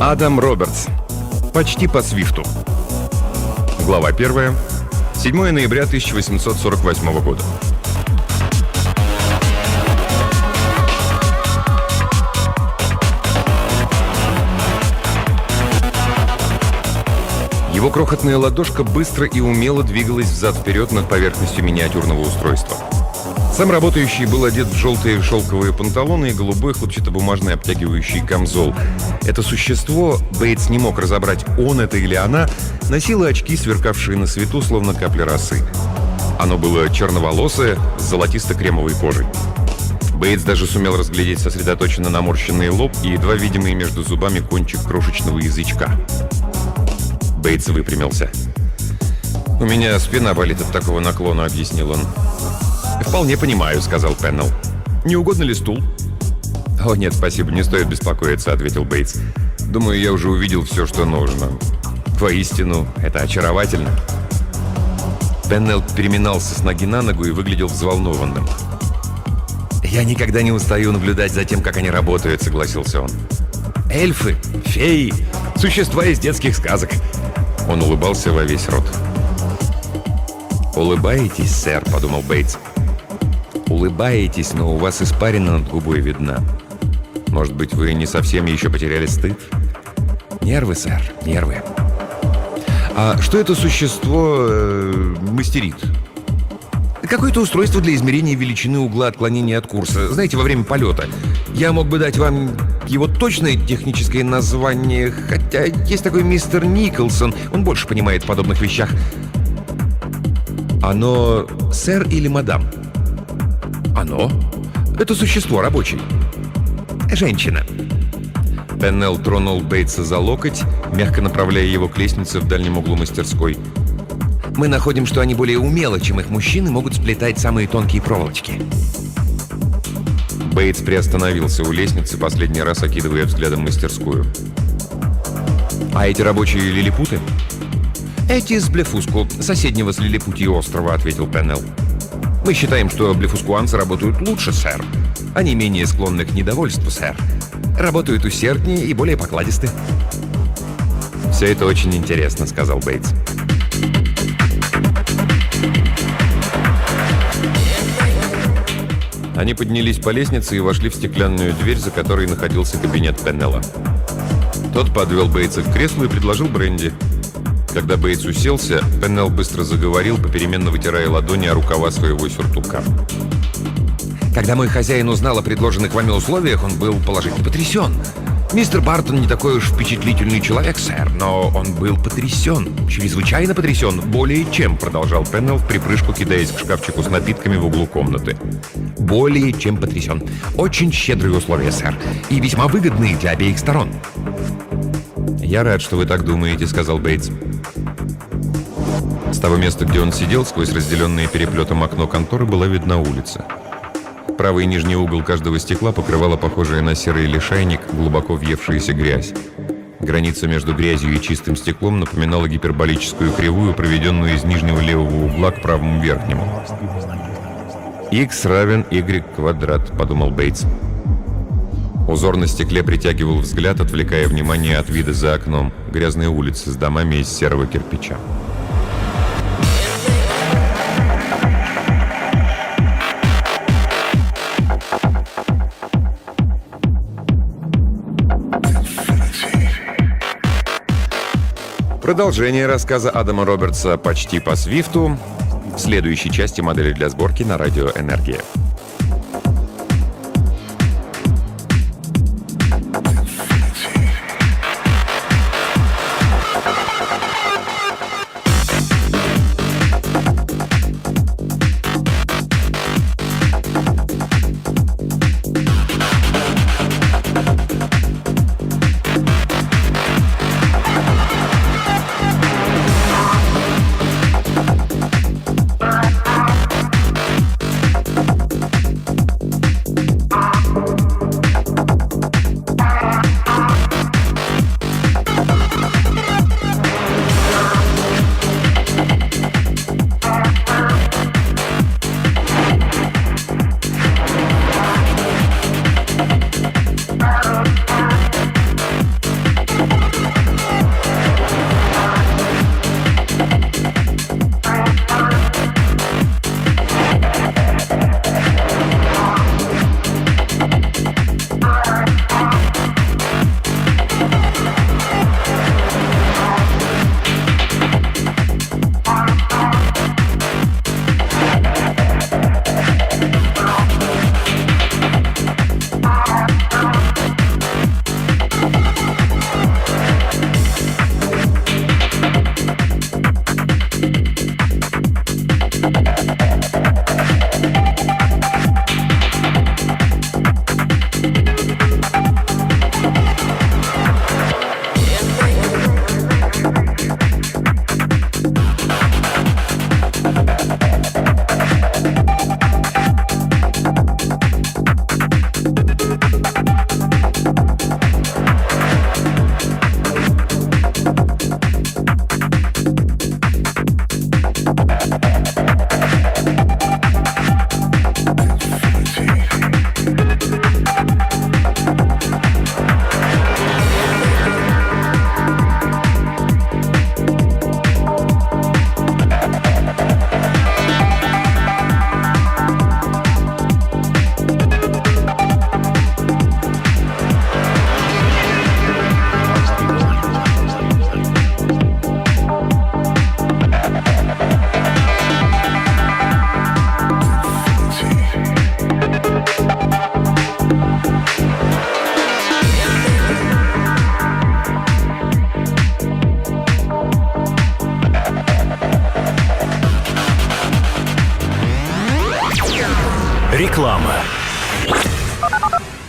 Адам Робертс. Почти по свифту. Глава 1. 7 ноября 1848 года. Его крохотная ладошка быстро и умело двигалась взад-вперед над поверхностью миниатюрного устройства. Сам работающий был одет в желтые шелковые панталоны и голубой хлопчатобумажный обтягивающий камзол. Это существо, Бейтс не мог разобрать, он это или она, носило очки, сверкавшие на свету, словно капли росы. Оно было черноволосое, с золотисто-кремовой кожей. Бейтс даже сумел разглядеть сосредоточенно наморщенный лоб и едва видимый между зубами кончик крошечного язычка. Бейтс выпрямился. «У меня спина болит от такого наклона», — объяснил он. «Вполне понимаю», — сказал Пеннелл. «Не угодно ли стул?» «О, нет, спасибо, не стоит беспокоиться», — ответил Бейтс. «Думаю, я уже увидел все, что нужно. Воистину, это очаровательно». Пеннелл переминался с ноги на ногу и выглядел взволнованным. «Я никогда не устаю наблюдать за тем, как они работают», — согласился он. «Эльфы, феи, существа из детских сказок». Он улыбался во весь рот. «Улыбаетесь, сэр», — подумал Бейтс. «Улыбаетесь, но у вас испарина над губой видна. Может быть, вы не совсем еще потеряли стыд?» «Нервы, сэр, нервы». «А что это существо мастерит?» «Какое-то устройство для измерения величины угла отклонения от курса. Знаете, во время полета. Я мог бы дать вам его точное техническое название, хотя есть такой мистер Николсон. Он больше понимает в подобных вещах». «Оно сэр или мадам?» «Оно? Это существо рабочее». «Женщина». Пеннелл тронул Бейтса за локоть, мягко направляя его к лестнице в дальнем углу мастерской. «Мы находим, что они более умело, чем их мужчины, могут сплетать самые тонкие проволочки». Бейтс приостановился у лестницы, последний раз окидывая взглядом мастерскую. «А эти рабочие лилипуты?» «Эти с Блефуску, соседнего с Лилипутьей острова», — ответил Пеннелл. «Мы считаем, что блефускуанцы работают лучше, сэр. Они менее склонны к недовольству, сэр. Работают усерднее и более покладисты». «Все это очень интересно», — сказал Бейтс. Они поднялись по лестнице и вошли в стеклянную дверь, за которой находился кабинет Пеннелла. Тот подвел Бейтса к креслу и предложил бренди. Когда Бейтс уселся, Пеннелл быстро заговорил, попеременно вытирая ладони о рукава своего сюртука. «Когда мой хозяин узнал о предложенных вами условиях, он был положительно потрясен. Мистер Бартон не такой уж впечатлительный человек, сэр, но он был потрясен, чрезвычайно потрясен, более чем», — продолжал Пеннелл, в припрыжку кидаясь к шкафчику с напитками в углу комнаты. «Более чем потрясен. Очень щедрые условия, сэр, и весьма выгодные для обеих сторон». «Я рад, что вы так думаете», — сказал Бейтс. С того места, где он сидел, сквозь разделенное переплетом окно конторы была видна улица. Правый нижний угол каждого стекла покрывала похожая на серый лишайник глубоко въевшаяся грязь. Граница между грязью и чистым стеклом напоминала гиперболическую кривую, проведенную из нижнего левого угла к правому верхнему. «Х равен y квадрат», — подумал Бейтс. Узор на стекле притягивал взгляд, отвлекая внимание от вида за окном, грязной улицы с домами из серого кирпича. Продолжение рассказа Адама Робертса «Почти по свифту» в следующей части модели для сборки на радио «Энергия».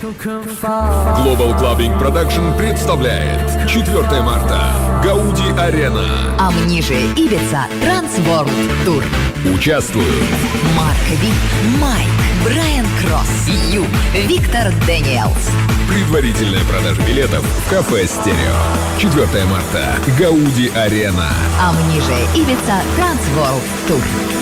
Global Clubbing Production представляет 4 марта Гауди Арена. Амниже Ибица Трансворлд Тур. Участвуют Марк Ви, Майк, Брайан Кросс, Ю, Виктор Дэниелс. Предварительная продажа билетов в кафе «Стерео». 4 марта Гауди Арена. Амниже Ибица Трансворлд Тур.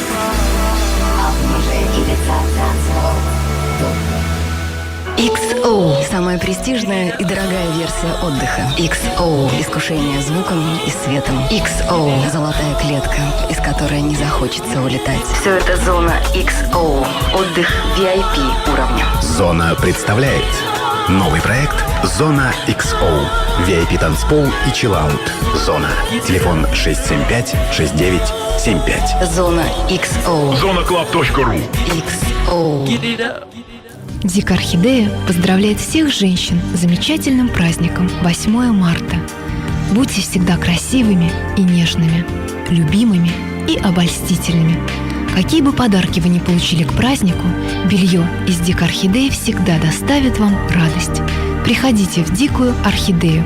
Амниже Ибица Трансворлд Тур. XO – самая престижная и дорогая версия отдыха. XO – искушение звуком и светом. XO – золотая клетка, из которой не захочется улетать. Все это зона XO – отдых VIP уровня. Зона представляет новый проект «Зона XO». VIP танцпол и чиллаут. Зона. Телефон 675-6975. Зона XO. Zonaclub.ru. XO. Дикая Орхидея поздравляет всех женщин с замечательным праздником 8 марта. Будьте всегда красивыми и нежными, любимыми и обольстительными. Какие бы подарки вы ни получили к празднику, белье из Дикой Орхидеи всегда доставит вам радость. Приходите в Дикую Орхидею.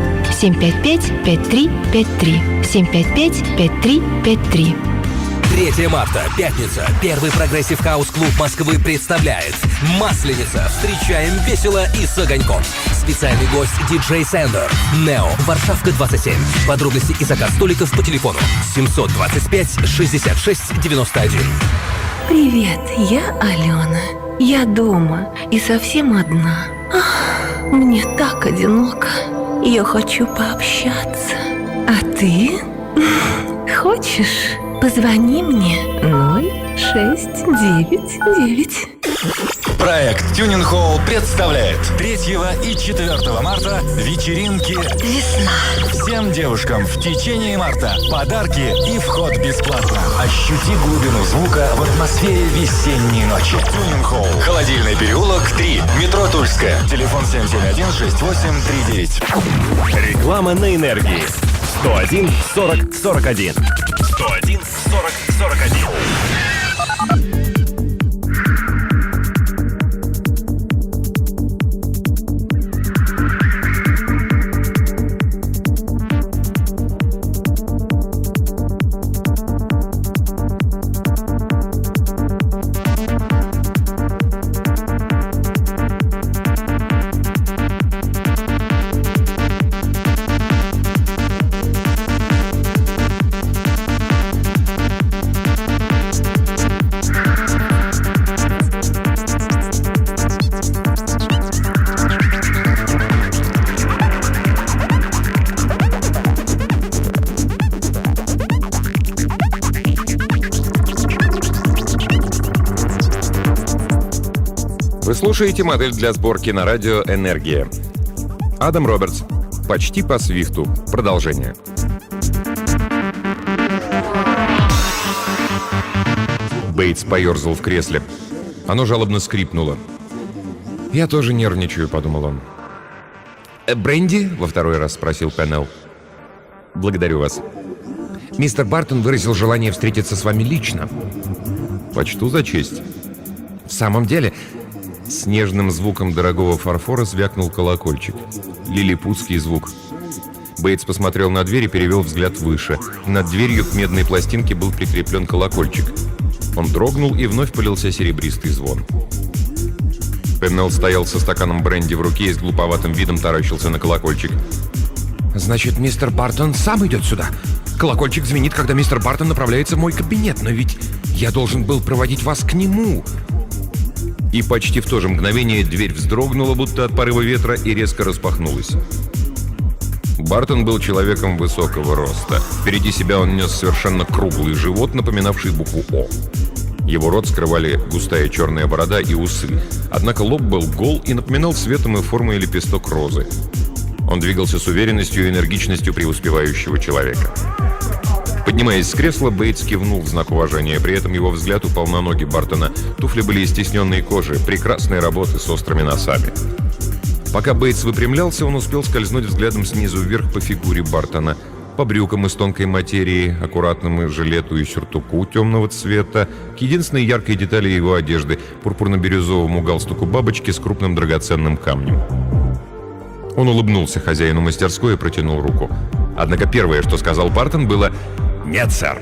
755-5353. 755-5353. 3 марта, пятница. Первый прогрессив хаус-клуб Москвы представляет Масленица. Встречаем весело и с огоньком. Специальный гость диджей Сендер. Нео. Варшавка 27. Подробности и заказ столиков по телефону 725 66 91. Привет, я Алена. Я дома и совсем одна. Мне так одиноко. Я хочу пообщаться. А ты? Хочешь? Позвони мне 0699. Проект Tuning Hall представляет 3 и 4 марта вечеринки Весна. всем девушкам в течение марта. Подарки и вход бесплатно. Ощути глубину звука в атмосфере весенней ночи. Tuning Hall. Холодильный переулок 3. Метро Тульская. Телефон 771-6839. Реклама на энергии. 101 40 41. 101 40 41. Вы слушаете модель для сборки на радио «Энергия». Адам Робертс. Почти по свифту. Продолжение. Бейтс поерзал в кресле. Оно жалобно скрипнуло. «Я тоже нервничаю», — подумал он. «Бренди?» — во второй раз спросил Пеннелл. «Благодарю вас. Мистер Бартон выразил желание встретиться с вами лично». «Почту за честь». «В самом деле...» С нежным звуком дорогого фарфора звякнул колокольчик. Лилипутский звук. Бейтс посмотрел на дверь и перевел взгляд выше. Над дверью к медной пластинке был прикреплен колокольчик. Он дрогнул, и вновь полился серебристый звон. Пеннелл стоял со стаканом бренди в руке и с глуповатым видом таращился на колокольчик. «Значит, мистер Бартон сам идет сюда? Колокольчик звенит, когда мистер Бартон направляется в мой кабинет, но ведь я должен был проводить вас к нему». И почти в то же мгновение дверь вздрогнула, будто от порыва ветра, и резко распахнулась. Бартон был человеком высокого роста. Впереди себя он нес совершенно круглый живот, напоминавший букву «О». Его рот скрывали густая черная борода и усы. Однако лоб был гол и напоминал цветом и формой лепесток розы. Он двигался с уверенностью и энергичностью преуспевающего человека. Поднимаясь с кресла, Бейтс кивнул в знак уважения. При этом его взгляд упал на ноги Бартона. Туфли были из тисненной кожи, прекрасной работы с острыми носами. Пока Бейтс выпрямлялся, он успел скользнуть взглядом снизу вверх по фигуре Бартона. по брюкам из тонкой материи, аккуратному жилету и сюртуку темного цвета, к единственной яркой детали его одежды – пурпурно-бирюзовому галстуку бабочки с крупным драгоценным камнем. Он улыбнулся хозяину мастерской и протянул руку. Однако первое, что сказал Бартон, было «Нет, сэр».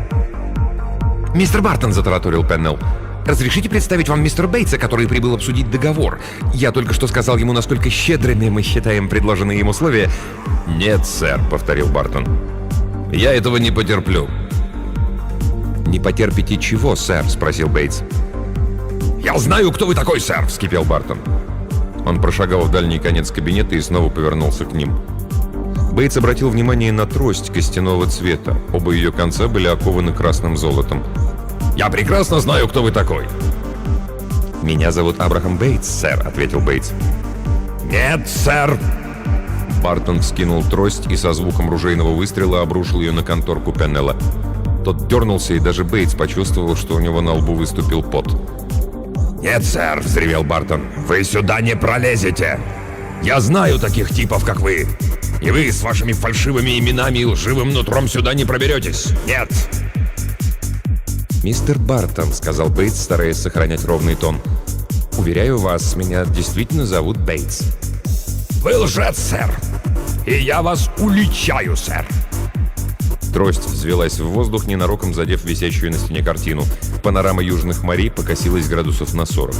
«Мистер Бартон», — затараторил Пеннелл, — «разрешите представить вам мистера Бейтса, который прибыл обсудить договор. Я только что сказал ему, насколько щедрыми мы считаем предложенные им условия». «Нет, сэр», — повторил Бартон. «Я этого не потерплю». «Не потерпите чего, сэр?» — спросил Бейтс. «Я знаю, кто вы такой, сэр!» — вскипел Бартон. Он прошагал в дальний конец кабинета и снова повернулся к ним. Бейтс обратил внимание на трость костяного цвета. Оба ее конца были окованы красным золотом. «Я прекрасно знаю, кто вы такой!» «Меня зовут Абрахам Бейтс, сэр», — ответил Бейтс. «Нет, сэр!» Бартон вскинул трость и со звуком ружейного выстрела обрушил ее на конторку Пеннелла. Тот дернулся, и даже Бейтс почувствовал, что у него на лбу выступил пот. «Нет, сэр!» — взревел Бартон. «Вы сюда не пролезете! Я знаю таких типов, как вы! И вы с вашими фальшивыми именами и лживым нутром сюда не проберетесь! Нет!» «Мистер Бартон», — сказал Бейтс, стараясь сохранять ровный тон, — «уверяю вас, меня действительно зовут Бейтс». «Вы лжец, сэр! И я вас уличаю, сэр!» Трость взвелась в воздух, ненароком задев висящую на стене картину. Панорама южных морей покосилась градусов на 40.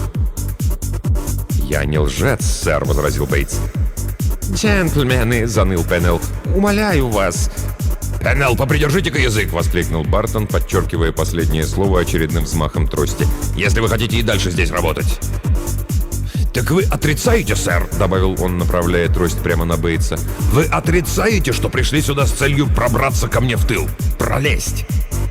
«Я не лжец, сэр», — возразил Бейтс. «Джентльмены», — заныл Пеннелл, — «умоляю вас». «Пеннелл, попридержите-ка язык!» — воскликнул Бартон, подчеркивая последнее слово очередным взмахом трости. «Если вы хотите и дальше здесь работать». «Так вы отрицаете, сэр?» — добавил он, направляя трость прямо на Бейтса. «Вы отрицаете, что пришли сюда с целью пробраться ко мне в тыл? Пролезть?»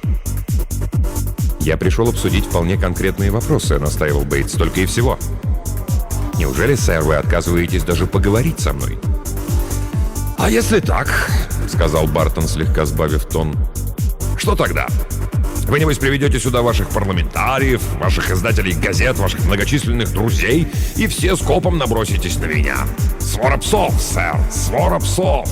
«Я пришел обсудить вполне конкретные вопросы», — настаивал Бейтс, — «только и всего. Неужели, сэр, вы отказываетесь даже поговорить со мной?» «А если так?» — сказал Бартон, слегка сбавив тон. «Что тогда? Вы, небось, приведете сюда ваших парламентариев, ваших издателей газет, ваших многочисленных друзей, и все скопом наброситесь на меня. Свора псов, сэр, свора псов!»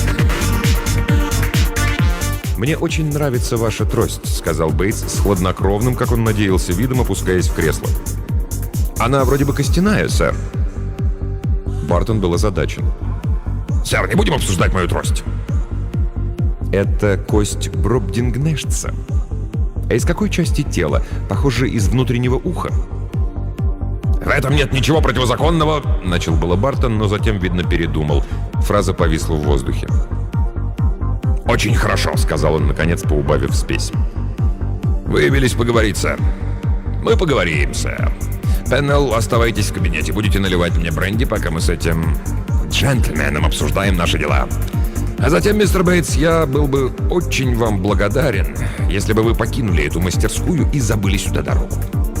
«Мне очень нравится ваша трость», — сказал Бейтс с хладнокровным, как он надеялся, видом, опускаясь в кресло. «Она вроде бы костяная, сэр». Бартон был озадачен. «Сэр, не будем обсуждать мою трость». «Это кость Бробдингнештса. А из какой части тела? Похоже, из внутреннего уха». «В этом нет ничего противозаконного», — начал было Бартон, но затем, видно, передумал. Фраза повисла в воздухе. «Очень хорошо», — сказал он, наконец, поубавив спесь. «Вы явились поговорить, сэр. Мы поговорим, сэр. Пеннелл, оставайтесь в кабинете, будете наливать мне бренди, пока мы с этим джентльменом обсуждаем наши дела. А затем, мистер Бейтс, я был бы очень вам благодарен, если бы вы покинули эту мастерскую и забыли сюда дорогу».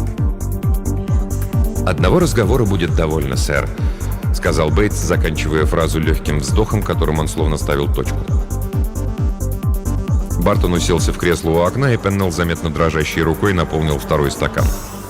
«Одного разговора будет довольно, сэр», — сказал Бейтс, заканчивая фразу легким вздохом, которым он словно ставил точку. Бартон уселся в кресло у окна, и Пеннелл заметно дрожащей рукой наполнил второй стакан.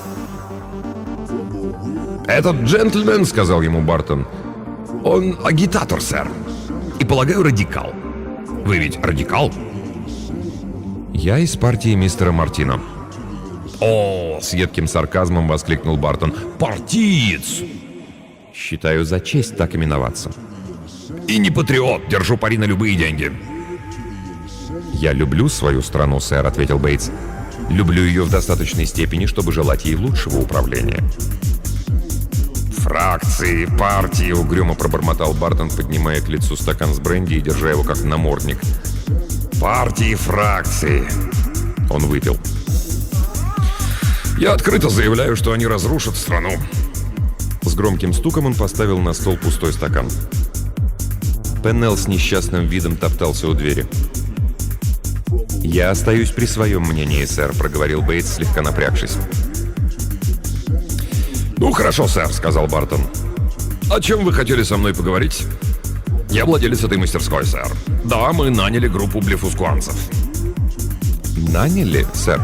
«Этот джентльмен, — сказал ему Бартон, — он агитатор, сэр, и, полагаю, радикал. Вы ведь радикал?» «Я из партии мистера Мартина». «О!» — с едким сарказмом воскликнул Бартон. «Партиец!» «Считаю за честь так именоваться». «И не патриот, держу пари на любые деньги». «Я люблю свою страну, сэр», — ответил Бейтс. «Люблю ее в достаточной степени, чтобы желать ей лучшего управления». «Фракции, партии», — угрюмо пробормотал Бартон, поднимая к лицу стакан с бренди и держа его как намордник. «Партии, фракции». Он выпил. «Я открыто заявляю, что они разрушат страну». С громким стуком он поставил на стол пустой стакан. Пеннелл с несчастным видом топтался у двери. «Я остаюсь при своем мнении, сэр», — проговорил Бейтс, слегка напрягшись. «Ну, хорошо, сэр», — сказал Бартон. «О чем вы хотели со мной поговорить?» «Я владелец этой мастерской, сэр. Да, мы наняли группу блефускуанцев». «Наняли, сэр?»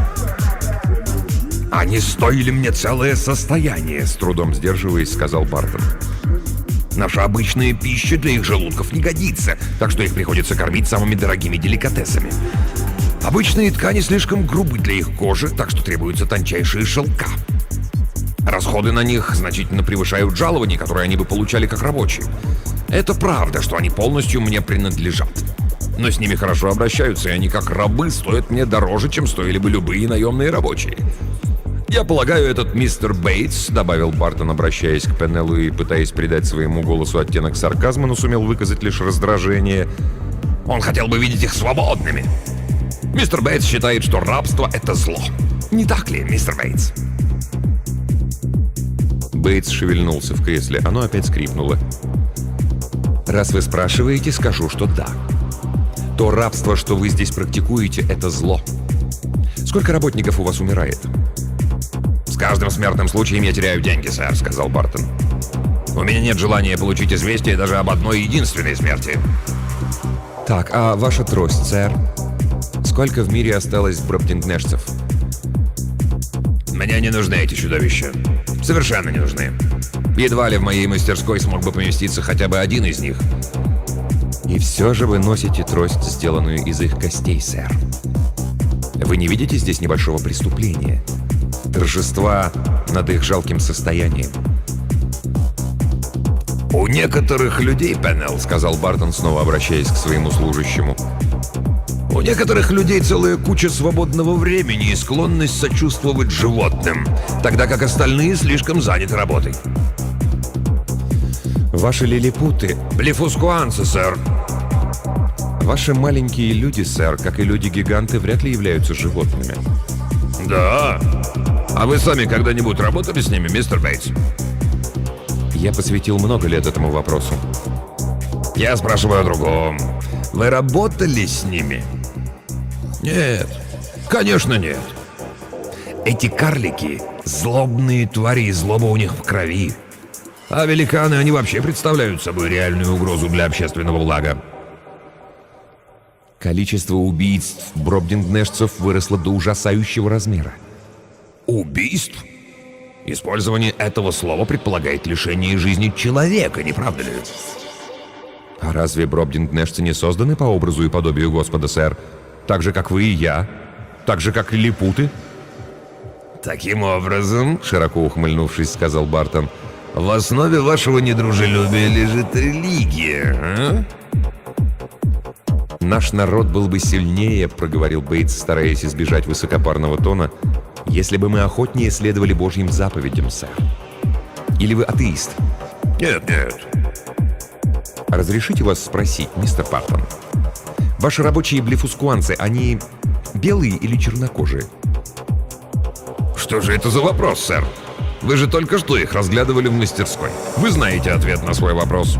«Они стоили мне целое состояние», — с трудом сдерживаясь, сказал Бартон. Наша обычная пища для их желудков не годится, так что их приходится кормить самыми дорогими деликатесами. Обычные ткани слишком грубы для их кожи, так что требуются тончайшие шелка. Расходы на них значительно превышают жалования, которые они бы получали как рабочие. Это правда, что они полностью мне принадлежат. Но с ними хорошо обращаются, и они как рабы стоят мне дороже, чем стоили бы любые наемные рабочие. «Я полагаю, этот мистер Бейтс», — добавил Бартон, обращаясь к Пенеллу и пытаясь придать своему голосу оттенок сарказма, но сумел выказать лишь раздражение. «Он хотел бы видеть их свободными. Мистер Бейтс считает, что рабство — это зло. Не так ли, мистер Бейтс?» Бейтс шевельнулся в кресле. Оно опять скрипнуло. «Раз вы спрашиваете, скажу, что да. То рабство, что вы здесь практикуете, это зло. Сколько работников у вас умирает?» «С каждым смертным случаем я теряю деньги, сэр», — сказал Бартон. «У меня нет желания получить известие даже об одной единственной смерти». «Так, а ваша трость, сэр? Сколько в мире осталось бробдингнешцев?» «Мне не нужны эти чудовища. Совершенно не нужны. Едва ли в моей мастерской смог бы поместиться хотя бы один из них». «И все же вы носите трость, сделанную из их костей, сэр. Вы не видите здесь небольшого преступления? Торжества над их жалким состоянием?» «У некоторых людей, Пеннелл, — сказал Бартон, снова обращаясь к своему служащему, — у некоторых людей целая куча свободного времени и склонность сочувствовать животным, тогда как остальные слишком заняты работой». «Ваши лилипуты...» «Блефускуанцы, сэр». «Ваши маленькие люди, сэр, как и люди-гиганты, вряд ли являются животными». «Да? А вы сами когда-нибудь работали с ними, мистер Бейтс?» «Я посвятил много лет этому вопросу». «Я спрашиваю о другом. Вы работали с ними?» «Нет. Конечно, нет. Эти карлики — злобные твари, и злоба у них в крови. А великаны, они вообще представляют собой реальную угрозу для общественного блага». Количество убийств бробдингнешцев выросло до ужасающего размера. «Убийств? Использование этого слова предполагает лишение жизни человека, не правда ли?» А разве бробдингнешцы не созданы по образу и подобию Господа, сэр? Так же, как вы и я? Так же, как лилипуты?» «Таким образом, — широко ухмыльнувшись, сказал Бартон, — в основе вашего недружелюбия лежит религия, а?» «Наш народ был бы сильнее, — проговорил Бейтс, стараясь избежать высокопарного тона, — если бы мы охотнее следовали Божьим заповедям, сэр. Или вы атеист?» «Нет, нет». «Разрешите вас спросить, мистер Бартон, ваши рабочие блефускуанцы, они белые или чернокожие?» «Что же это за вопрос, сэр? Вы же только что их разглядывали в мастерской. Вы знаете ответ на свой вопрос».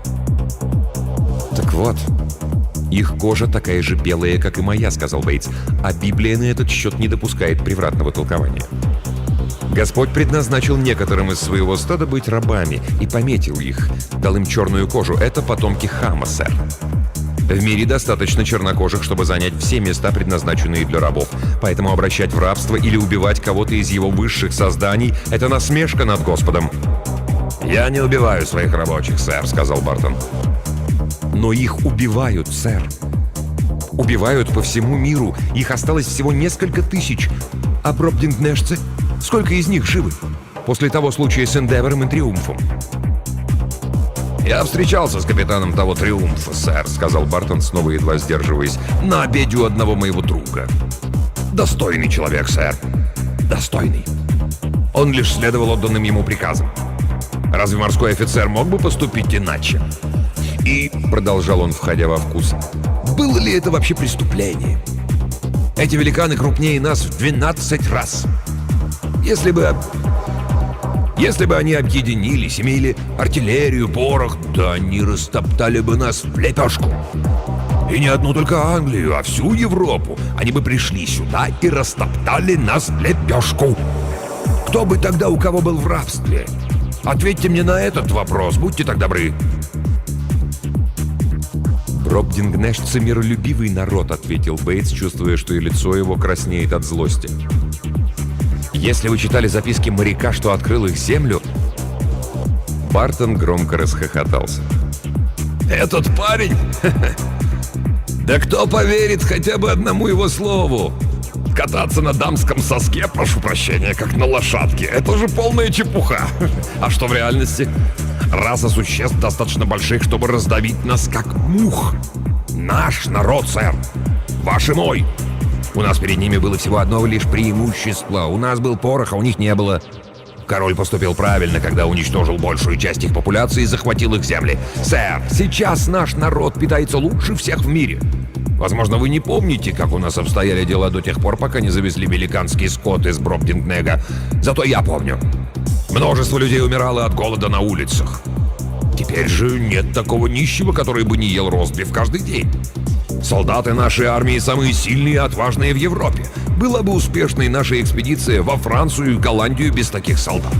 «Так вот, их кожа такая же белая, как и моя, — сказал Бейтс, — а Библия на этот счет не допускает превратного толкования. Господь предназначил некоторым из своего стада быть рабами и пометил их, дал им черную кожу. Это потомки Хама, сэр. В мире достаточно чернокожих, чтобы занять все места, предназначенные для рабов. Поэтому обращать в рабство или убивать кого-то из его высших созданий — это насмешка над Господом». «Я не убиваю своих рабочих, сэр», — сказал Бартон. «Но их убивают, сэр. Убивают по всему миру. Их осталось всего несколько тысяч. А бробдингнешцы? Сколько из них живы? После того случая с Эндевором и Триумфом?» «Я встречался с капитаном того Триумфа, сэр», — сказал Бартон, снова едва сдерживаясь, — «на обеде у одного моего друга. Достойный человек, сэр. Достойный. Он лишь следовал отданным ему приказам. Разве морской офицер мог бы поступить иначе? И, — продолжал он, входя во вкус, — было ли это вообще преступление? Эти великаны крупнее нас в 12 раз. Если бы они объединились, имели артиллерию, порох, да они растоптали бы нас в лепешку. И не одну только Англию, а всю Европу. Они бы пришли сюда и растоптали нас в лепешку. Кто бы тогда у кого был в рабстве? Ответьте мне на этот вопрос, будьте так добры». «Бробдингнешцы — миролюбивый народ», — ответил Бейтс, чувствуя, что и лицо его краснеет от злости. «Если вы читали записки моряка, что открыл их землю...» Бартон громко расхохотался. Этот парень? Да кто поверит хотя бы одному его слову? Кататься на дамском соске, прошу прощения, как на лошадке, это же полная чепуха. А что в реальности? Раса существ достаточно больших, чтобы раздавить нас как мух. Наш народ, сэр. Ваш и мой. У нас перед ними было всего одно лишь преимущество. У нас был порох, а у них не было. Король поступил правильно, когда уничтожил большую часть их популяции и захватил их земли. Сэр, сейчас наш народ питается лучше всех в мире. Возможно, вы не помните, как у нас обстояли дела до тех пор, пока не завезли великанский скот из Броптингнега. Зато я помню. Множество людей умирало от голода на улицах. Теперь же нет такого нищего, который бы не ел ростбиф каждый день. Солдаты нашей армии самые сильные и отважные в Европе. Была бы успешной наша экспедиция во Францию и Голландию без таких солдат.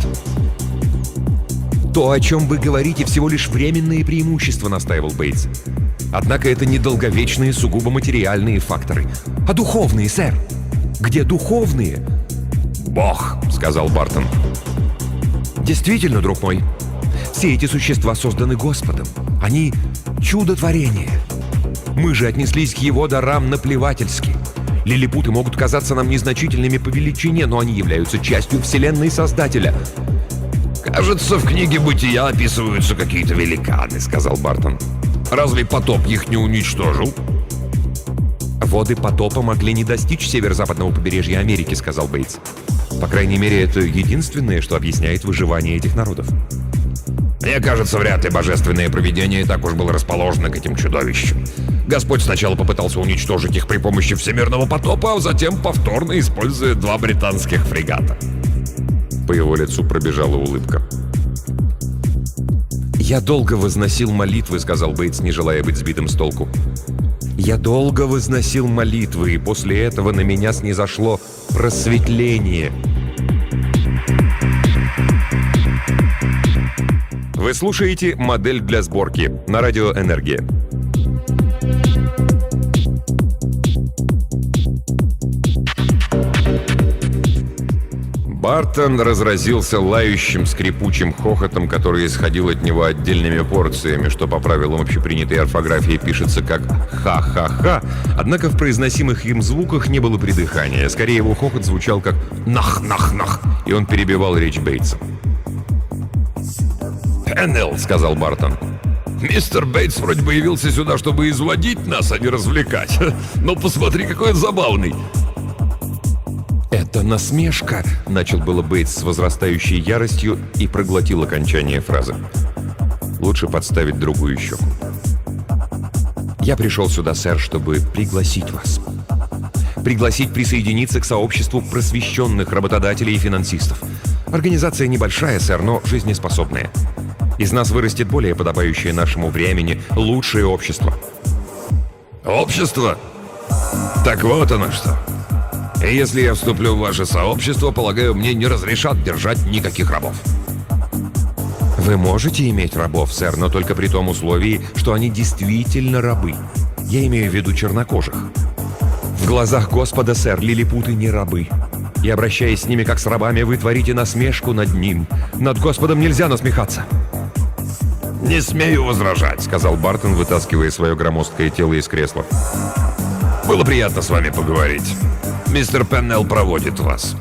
«То, о чем вы говорите, всего лишь временные преимущества», — настаивал Бейтс. «Однако это не долговечные, сугубо материальные факторы, а духовные, сэр. Где духовные?» «Бог», — сказал Бартон. «Действительно, друг мой, все эти существа созданы Господом. Они — чудотворение. Мы же отнеслись к его дарам наплевательски. Лилипуты могут казаться нам незначительными по величине, но они являются частью вселенной Создателя». «Кажется, в книге «Бытия» описываются какие-то великаны», — сказал Бартон. «Разве потоп их не уничтожил?» «Воды потопа могли не достичь северо-западного побережья Америки», — сказал Бейтс. «По крайней мере, это единственное, что объясняет выживание этих народов». «Мне кажется, вряд ли божественное провидение так уж было расположено к этим чудовищам. Господь сначала попытался уничтожить их при помощи всемирного потопа, а затем повторно используя 2 британских фрегата». По его лицу пробежала улыбка. «Я долго возносил молитвы», — сказал Бейтс, не желая быть сбитым с толку. «Я долго возносил молитвы, и после этого на меня снизошло просветление». Вы слушаете «Модель для сборки» на радио «Энергия». Бартон разразился лающим скрипучим хохотом, который исходил от него отдельными порциями, что по правилам общепринятой орфографии пишется как «ха-ха-ха», однако в произносимых им звуках не было придыхания. Скорее, его хохот звучал как «нах-нах-нах», и он перебивал речь Бейтса. «Пеннелл», — сказал Бартон. «Мистер Бейтс вроде бы явился сюда, чтобы изводить нас, а не развлекать. Но посмотри, какой он забавный». «Это насмешка», — начал было Бейтс с возрастающей яростью и проглотил окончание фразы. «Лучше подставить другую щеку. Я пришел сюда, сэр, чтобы пригласить вас. Пригласить присоединиться к сообществу просвещенных работодателей и финансистов. Организация небольшая, сэр, но жизнеспособная. Из нас вырастет более подобающее нашему времени, лучшее общество». «Общество? Так вот оно что. И если я вступлю в ваше сообщество, полагаю, мне не разрешат держать никаких рабов». «Вы можете иметь рабов, сэр, но только при том условии, что они действительно рабы. Я имею в виду чернокожих. В глазах Господа, сэр, лилипуты не рабы. И обращаясь с ними как с рабами, вы творите насмешку над ним. Над Господом нельзя насмехаться». «Не смею возражать», — сказал Бартон, вытаскивая свое громоздкое тело из кресла. «Было приятно с вами поговорить. Мистер Пеннелл проводит вас».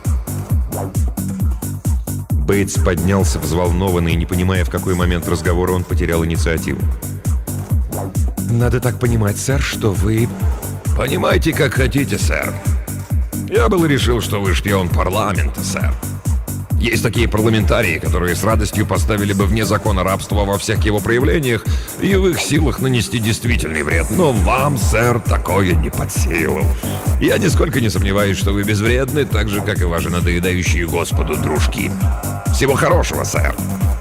Бейтс поднялся, взволнованный, не понимая, в какой момент разговора он потерял инициативу. «Надо так понимать, сэр, что вы...» «Понимаете, как хотите, сэр. Я был решил, что вы шпион парламента, сэр. Есть такие парламентарии, которые с радостью поставили бы вне закона рабство во всех его проявлениях, и в их силах нанести действительный вред. Но вам, сэр, такое не под силу. Я нисколько не сомневаюсь, что вы безвредны, так же, как и ваши надоедающие Господу дружки. Всего хорошего, сэр».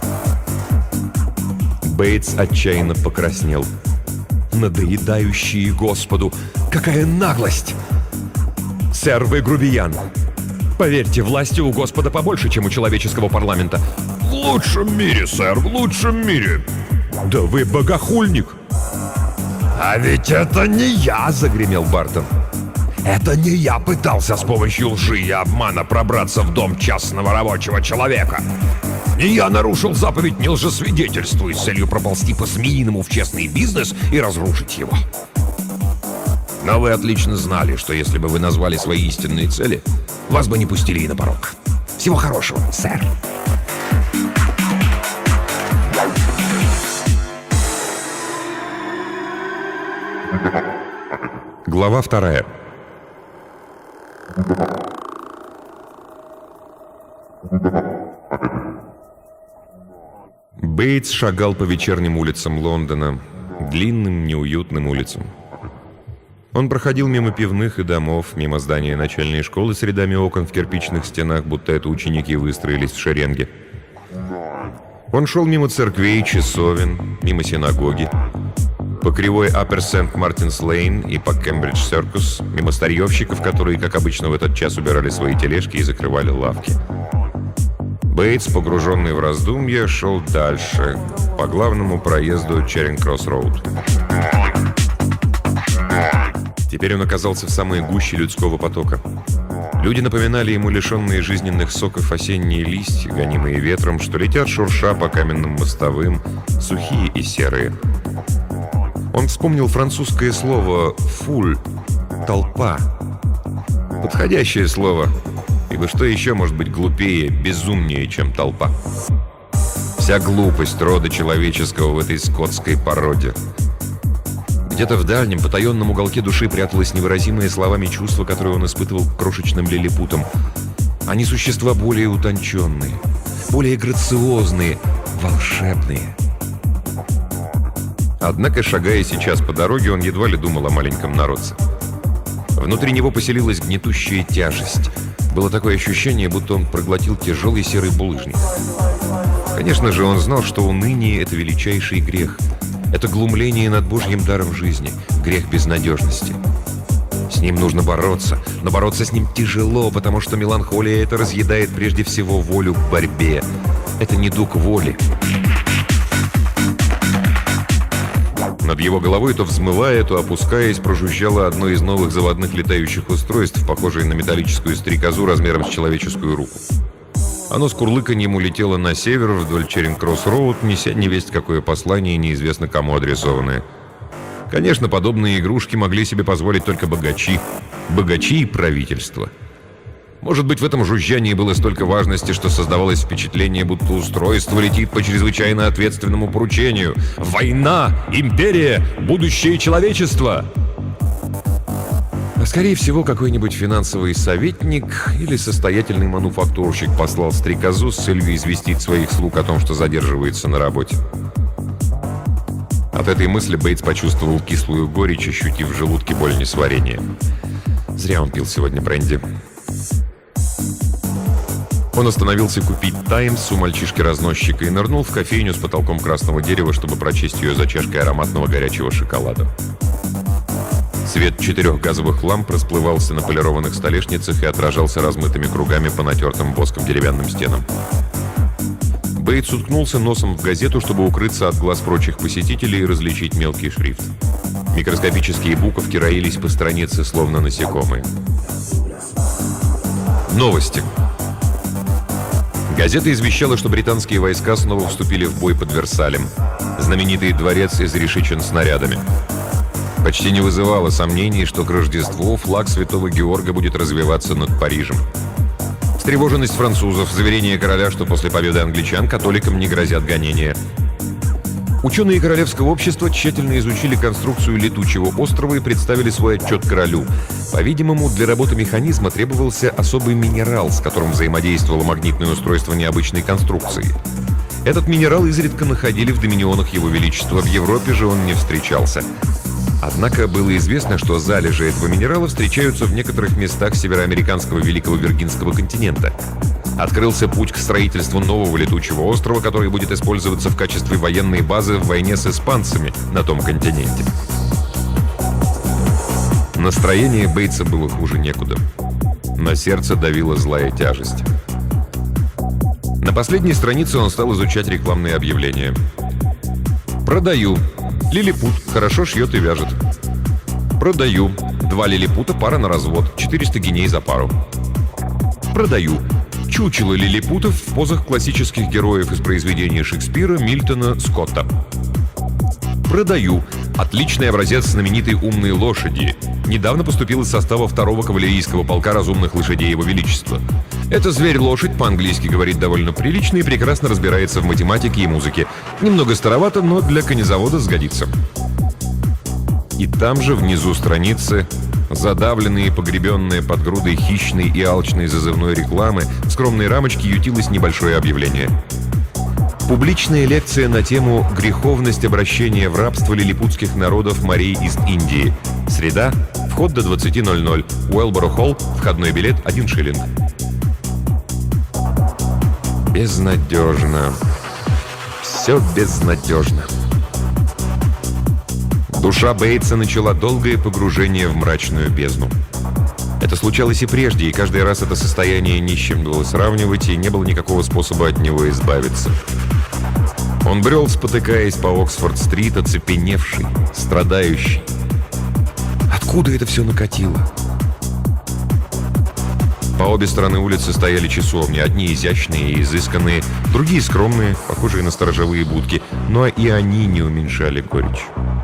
Бейтс отчаянно покраснел. «Надоедающие Господу! Какая наглость! Сэр, вы грубиян! Поверьте, власти у Господа побольше, чем у человеческого парламента». «В лучшем мире, сэр, в лучшем мире». «Да вы богохульник!» «А ведь это не я!» — загремел Бартон. «Это не я пытался с помощью лжи и обмана пробраться в дом частного рабочего человека. Не я нарушил заповедь «не лжесвидетельствуй» с целью проползти по-змеиному в честный бизнес и разрушить его. Но вы отлично знали, что если бы вы назвали свои истинные цели, вас бы не пустили и на порог. Всего хорошего, сэр. Глава 2. Бейтс шагал по вечерним улицам Лондона, длинным, неуютным улицам. Он проходил мимо пивных и домов, мимо здания начальной школы с рядами окон в кирпичных стенах, будто это ученики выстроились в шеренге. Он шел мимо церквей, часовен, мимо синагоги, по кривой Upper St. Martin's Lane и по Cambridge Circus, мимо старьевщиков, которые, как обычно, в этот час убирали свои тележки и закрывали лавки. Бейтс, погруженный в раздумья, шел дальше, по главному проезду Черинг-Кросс-Роуд. Теперь он оказался в самой гуще людского потока. Люди напоминали ему лишенные жизненных соков осенние листья, гонимые ветром, что летят шурша по каменным мостовым, сухие и серые. Он вспомнил французское слово «фуль» — «толпа». Подходящее слово, ибо что еще может быть глупее, безумнее, чем толпа? Вся глупость рода человеческого в этой скотской породе. Где-то в дальнем, потаенном уголке души пряталось невыразимое словами чувство, которое он испытывал к крошечным лилипутам. Они существа более утонченные, более грациозные, волшебные. Однако, шагая сейчас по дороге, он едва ли думал о маленьком народце. Внутри него поселилась гнетущая тяжесть. Было такое ощущение, будто он проглотил тяжелый серый булыжник. Конечно же, он знал, что уныние — это величайший грех. Это глумление над Божьим даром жизни, грех безнадежности. С ним нужно бороться, но бороться с ним тяжело, потому что меланхолия это разъедает прежде всего волю к борьбе. Это недуг воли. Над его головой, то взмывая, то опускаясь, прожужжало одно из новых заводных летающих устройств, похожее на металлическую стрекозу размером с человеческую руку. Оно с курлыканьем улетело на север вдоль Черинг-Кросс-Роуд, неся невесть какое послание, неизвестно кому адресованное. Конечно, подобные игрушки могли себе позволить только богачи. Богачи и правительство. Может быть, в этом жужжании было столько важности, что создавалось впечатление, будто устройство летит по чрезвычайно ответственному поручению. Война! Империя! Будущее человечества! А скорее всего, какой-нибудь финансовый советник или состоятельный мануфактурщик послал стрекозу с целью известить своих слуг о том, что задерживается на работе. От этой мысли Бейтс почувствовал кислую горечь, ощутив в желудке боль несварения. Зря он пил сегодня бренди. Он остановился купить «Таймс» у мальчишки-разносчика и нырнул в кофейню с потолком красного дерева, чтобы прочесть ее за чашкой ароматного горячего шоколада. Свет 4 газовых ламп расплывался на полированных столешницах и отражался размытыми кругами по натертым воском деревянным стенам. Бейтс уткнулся носом в газету, чтобы укрыться от глаз прочих посетителей и различить мелкий шрифт. Микроскопические буковки роились по странице, словно насекомые. Новости. Газета извещала, что британские войска снова вступили в бой под Версалем. Знаменитый дворец изрешечен снарядами. Почти не вызывало сомнений, что к Рождеству флаг Святого Георга будет развиваться над Парижем. Встревоженность французов, заверение короля, что после победы англичан католикам не грозят гонения. Ученые Королевского общества тщательно изучили конструкцию летучего острова и представили свой отчет королю. По-видимому, для работы механизма требовался особый минерал, с которым взаимодействовало магнитное устройство необычной конструкции. Этот минерал изредка находили в доминионах Его Величества, в Европе же он не встречался. Однако было известно, что залежи этого минерала встречаются в некоторых местах североамериканского Великого Виргинского континента. Открылся путь к строительству нового летучего острова, который будет использоваться в качестве военной базы в войне с испанцами на том континенте. Настроение Бейтса было хуже некуда. На сердце давила злая тяжесть. На последней странице он стал изучать рекламные объявления. «Продаю. Лилипут. Хорошо шьет и вяжет. Продаю. 2 лилипута, пара на развод. 400 гиней за пару. Продаю. Чучело лилипутов в позах классических героев из произведения Шекспира Мильтона Скотта. Продаю. Отличный образец знаменитой умной лошади. Недавно поступил из состава 2-го кавалерийского полка разумных лошадей Его Величества. Это зверь-лошадь, по-английски говорит довольно прилично и прекрасно разбирается в математике и музыке. Немного старовато, но для конезавода сгодится. И там же внизу страницы, задавленные и погребенные под грудой хищной и алчной зазывной рекламы, в скромной рамочке ютилось небольшое объявление. Публичная лекция на тему «Греховность обращения в рабство лилипутских народов морей Ист-Индии». Среда. Вход до 20:00. Уэлборо-Холл. Входной билет 1 шиллинг. Безнадежно. Все безнадежно. Душа Бейтса начала долгое погружение в мрачную бездну. Это случалось и прежде, и каждый раз это состояние ни с чем было сравнивать, и не было никакого способа от него избавиться. Он брел, спотыкаясь по Оксфорд-стрит, оцепеневший, страдающий. Откуда это все накатило? По обе стороны улицы стояли часовни, одни изящные и изысканные, другие скромные, похожие на сторожевые будки, но и они не уменьшали горечь.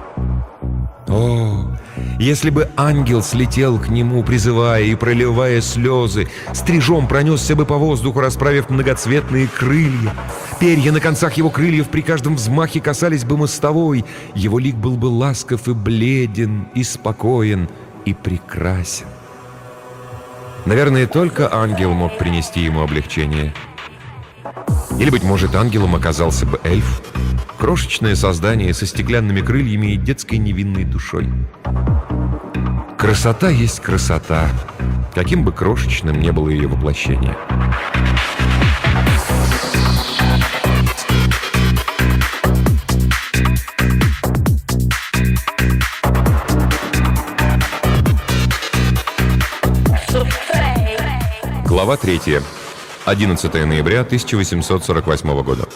О, если бы ангел слетел к нему, призывая и проливая слезы, стрижом пронесся бы по воздуху, расправив многоцветные крылья. Перья на концах его крыльев при каждом взмахе касались бы мостовой. Его лик был бы ласков и бледен, и спокоен, и прекрасен. Наверное, только ангел мог принести ему облегчение. Или, быть может, ангелом оказался бы эльф. Крошечное создание со стеклянными крыльями и детской невинной душой. Красота есть красота, каким бы крошечным ни было ее воплощение. Глава 3. 11 ноября 1848 года.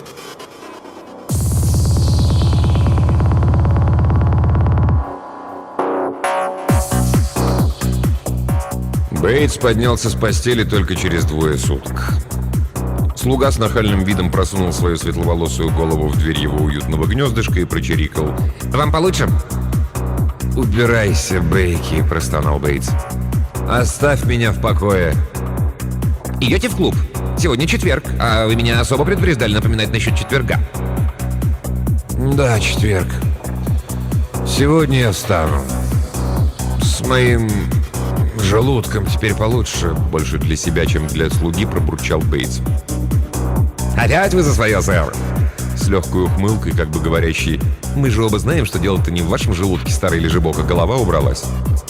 Бейтс поднялся с постели только через 2 суток. Слуга с нахальным видом просунул свою светловолосую голову в дверь его уютного гнездышка и прочирикал: «Вам получше?» «Убирайся, Бейки», — простонал Бейтс. «Оставь меня в покое». «Идете в клуб? Сегодня четверг, а вы меня особо предупреждали напоминать насчет четверга». «Да, четверг. Сегодня я встану. С моим желудком теперь получше», — больше для себя, чем для слуги, пробурчал Бейтс. «Опять вы за свое, сэр?» С легкой ухмылкой, как бы говорящей: «Мы же оба знаем, что дело-то не в вашем желудке, старый лежебок, а голова убралась».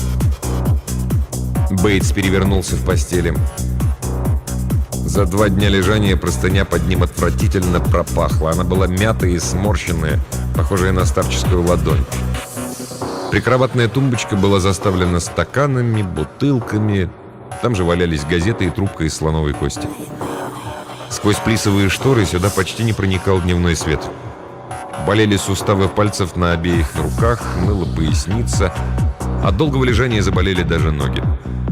Бейтс перевернулся в постели. За 2 дня лежания простыня под ним отвратительно пропахла. Она была мятая и сморщенная, похожая на старческую ладонь. Прикроватная тумбочка была заставлена стаканами, бутылками. Там же валялись газеты и трубка из слоновой кости. Сквозь плисовые шторы сюда почти не проникал дневной свет. Болели суставы пальцев на обеих руках, ныла поясница. От долгого лежания заболели даже ноги.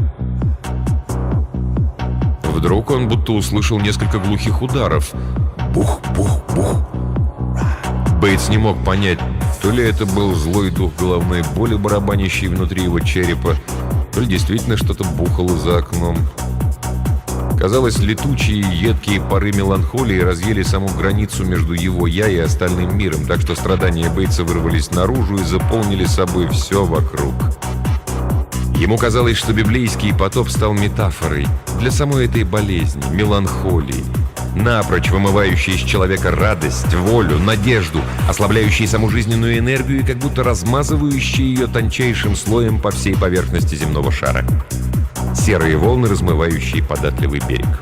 Вдруг он будто услышал несколько глухих ударов. Бух-бух-бух. Бейтс не мог понять, то ли это был злой дух головной боли, барабанящий внутри его черепа, то ли действительно что-то бухало за окном. Казалось, летучие и едкие пары меланхолии разъели саму границу между его «я» и остальным миром, так что страдания Бейтса вырвались наружу и заполнили собой все вокруг. Ему казалось, что библейский потоп стал метафорой для самой этой болезни, меланхолии, напрочь вымывающей из человека радость, волю, надежду, ослабляющей саму жизненную энергию и как будто размазывающей ее тончайшим слоем по всей поверхности земного шара. Серые волны, размывающие податливый берег.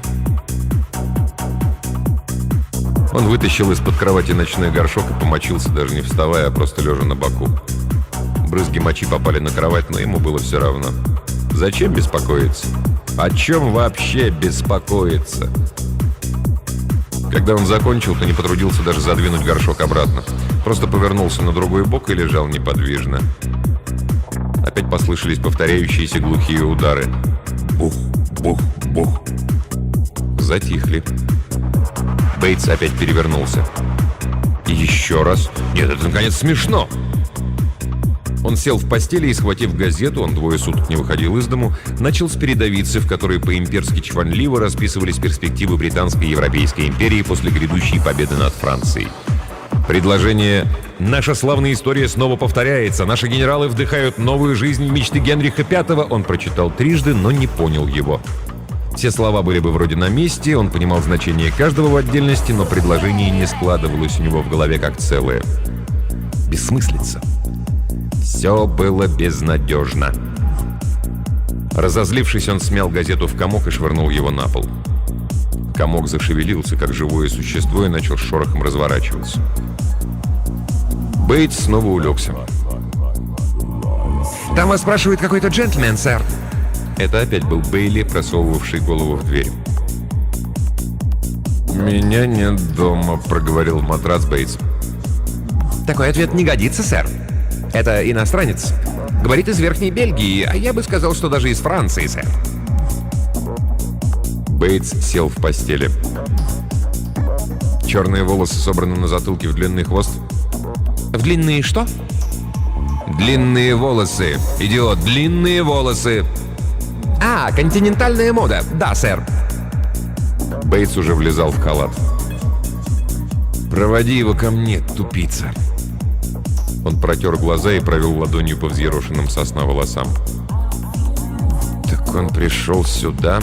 Он вытащил из-под кровати ночной горшок и помочился, даже не вставая, а просто лежа на боку. Брызги мочи попали на кровать, но ему было все равно. Зачем беспокоиться? О чем вообще беспокоиться? Когда он закончил, то не потрудился даже задвинуть горшок обратно. Просто повернулся на другой бок и лежал неподвижно. Опять послышались повторяющиеся глухие удары. Бух, бух, бух. затихли. Бейтс опять перевернулся. И еще раз. Нет, это наконец смешно. Он сел в постели и, схватив газету, он 2 суток не выходил из дому, начал с передовицы, в которой по-имперски чванливо расписывались перспективы Британской и Европейской империи после грядущей победы над Францией. Предложение «Наша славная история снова повторяется, наши генералы вдыхают новую жизнь в мечты Генриха V» он прочитал трижды, но не понял его. Все слова были бы вроде на месте, он понимал значение каждого в отдельности, но предложение не складывалось у него в голове как целое. Бессмыслица. Все было безнадежно. Разозлившись, он смял газету в комок и швырнул его на пол. Комок зашевелился, как живое существо, и начал шорохом разворачиваться. Бейтс снова улегся. «Там вас спрашивает какой-то джентльмен, сэр». Это опять был Бейли, просовывавший голову в дверь. «Меня нет дома», — проговорил в матрас Бейтс. «Такой ответ не годится, сэр. Это иностранец. Говорит из Верхней Бельгии, а я бы сказал, что даже из Франции, сэр». Бейтс сел в постели. Черные волосы собраны на затылке в длинный хвост. «В длинные что?» «Длинные волосы. Идиот, длинные волосы». «А, континентальная мода. Да, сэр». Бейтс уже влезал в халат. «Проводи его ко мне, тупица». Он протер глаза и провел ладонью по взъерошенным сосна волосам. «Так он пришел сюда?»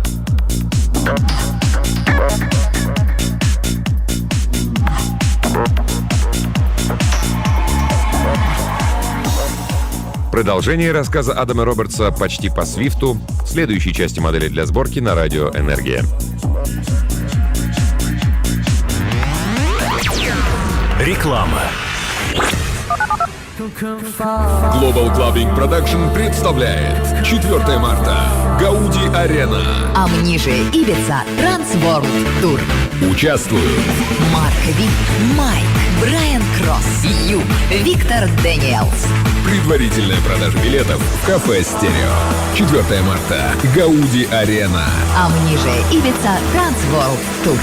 Продолжение рассказа Адама Робертса «Почти по свифту» в следующей части модели для сборки на радио «Энергия». Реклама. Global Clubbing Production представляет 4 марта. Гауди Арена. Амниже Ибица Трансворлд Тур. Участвуют Марк Ви, Майк, Брайан Кросс, Ю, Виктор Дэниелс. Предварительная продажа билетов в кафе «Стерео». 4 марта. Гауди Арена. Амниже Ибица Трансворлд Тур.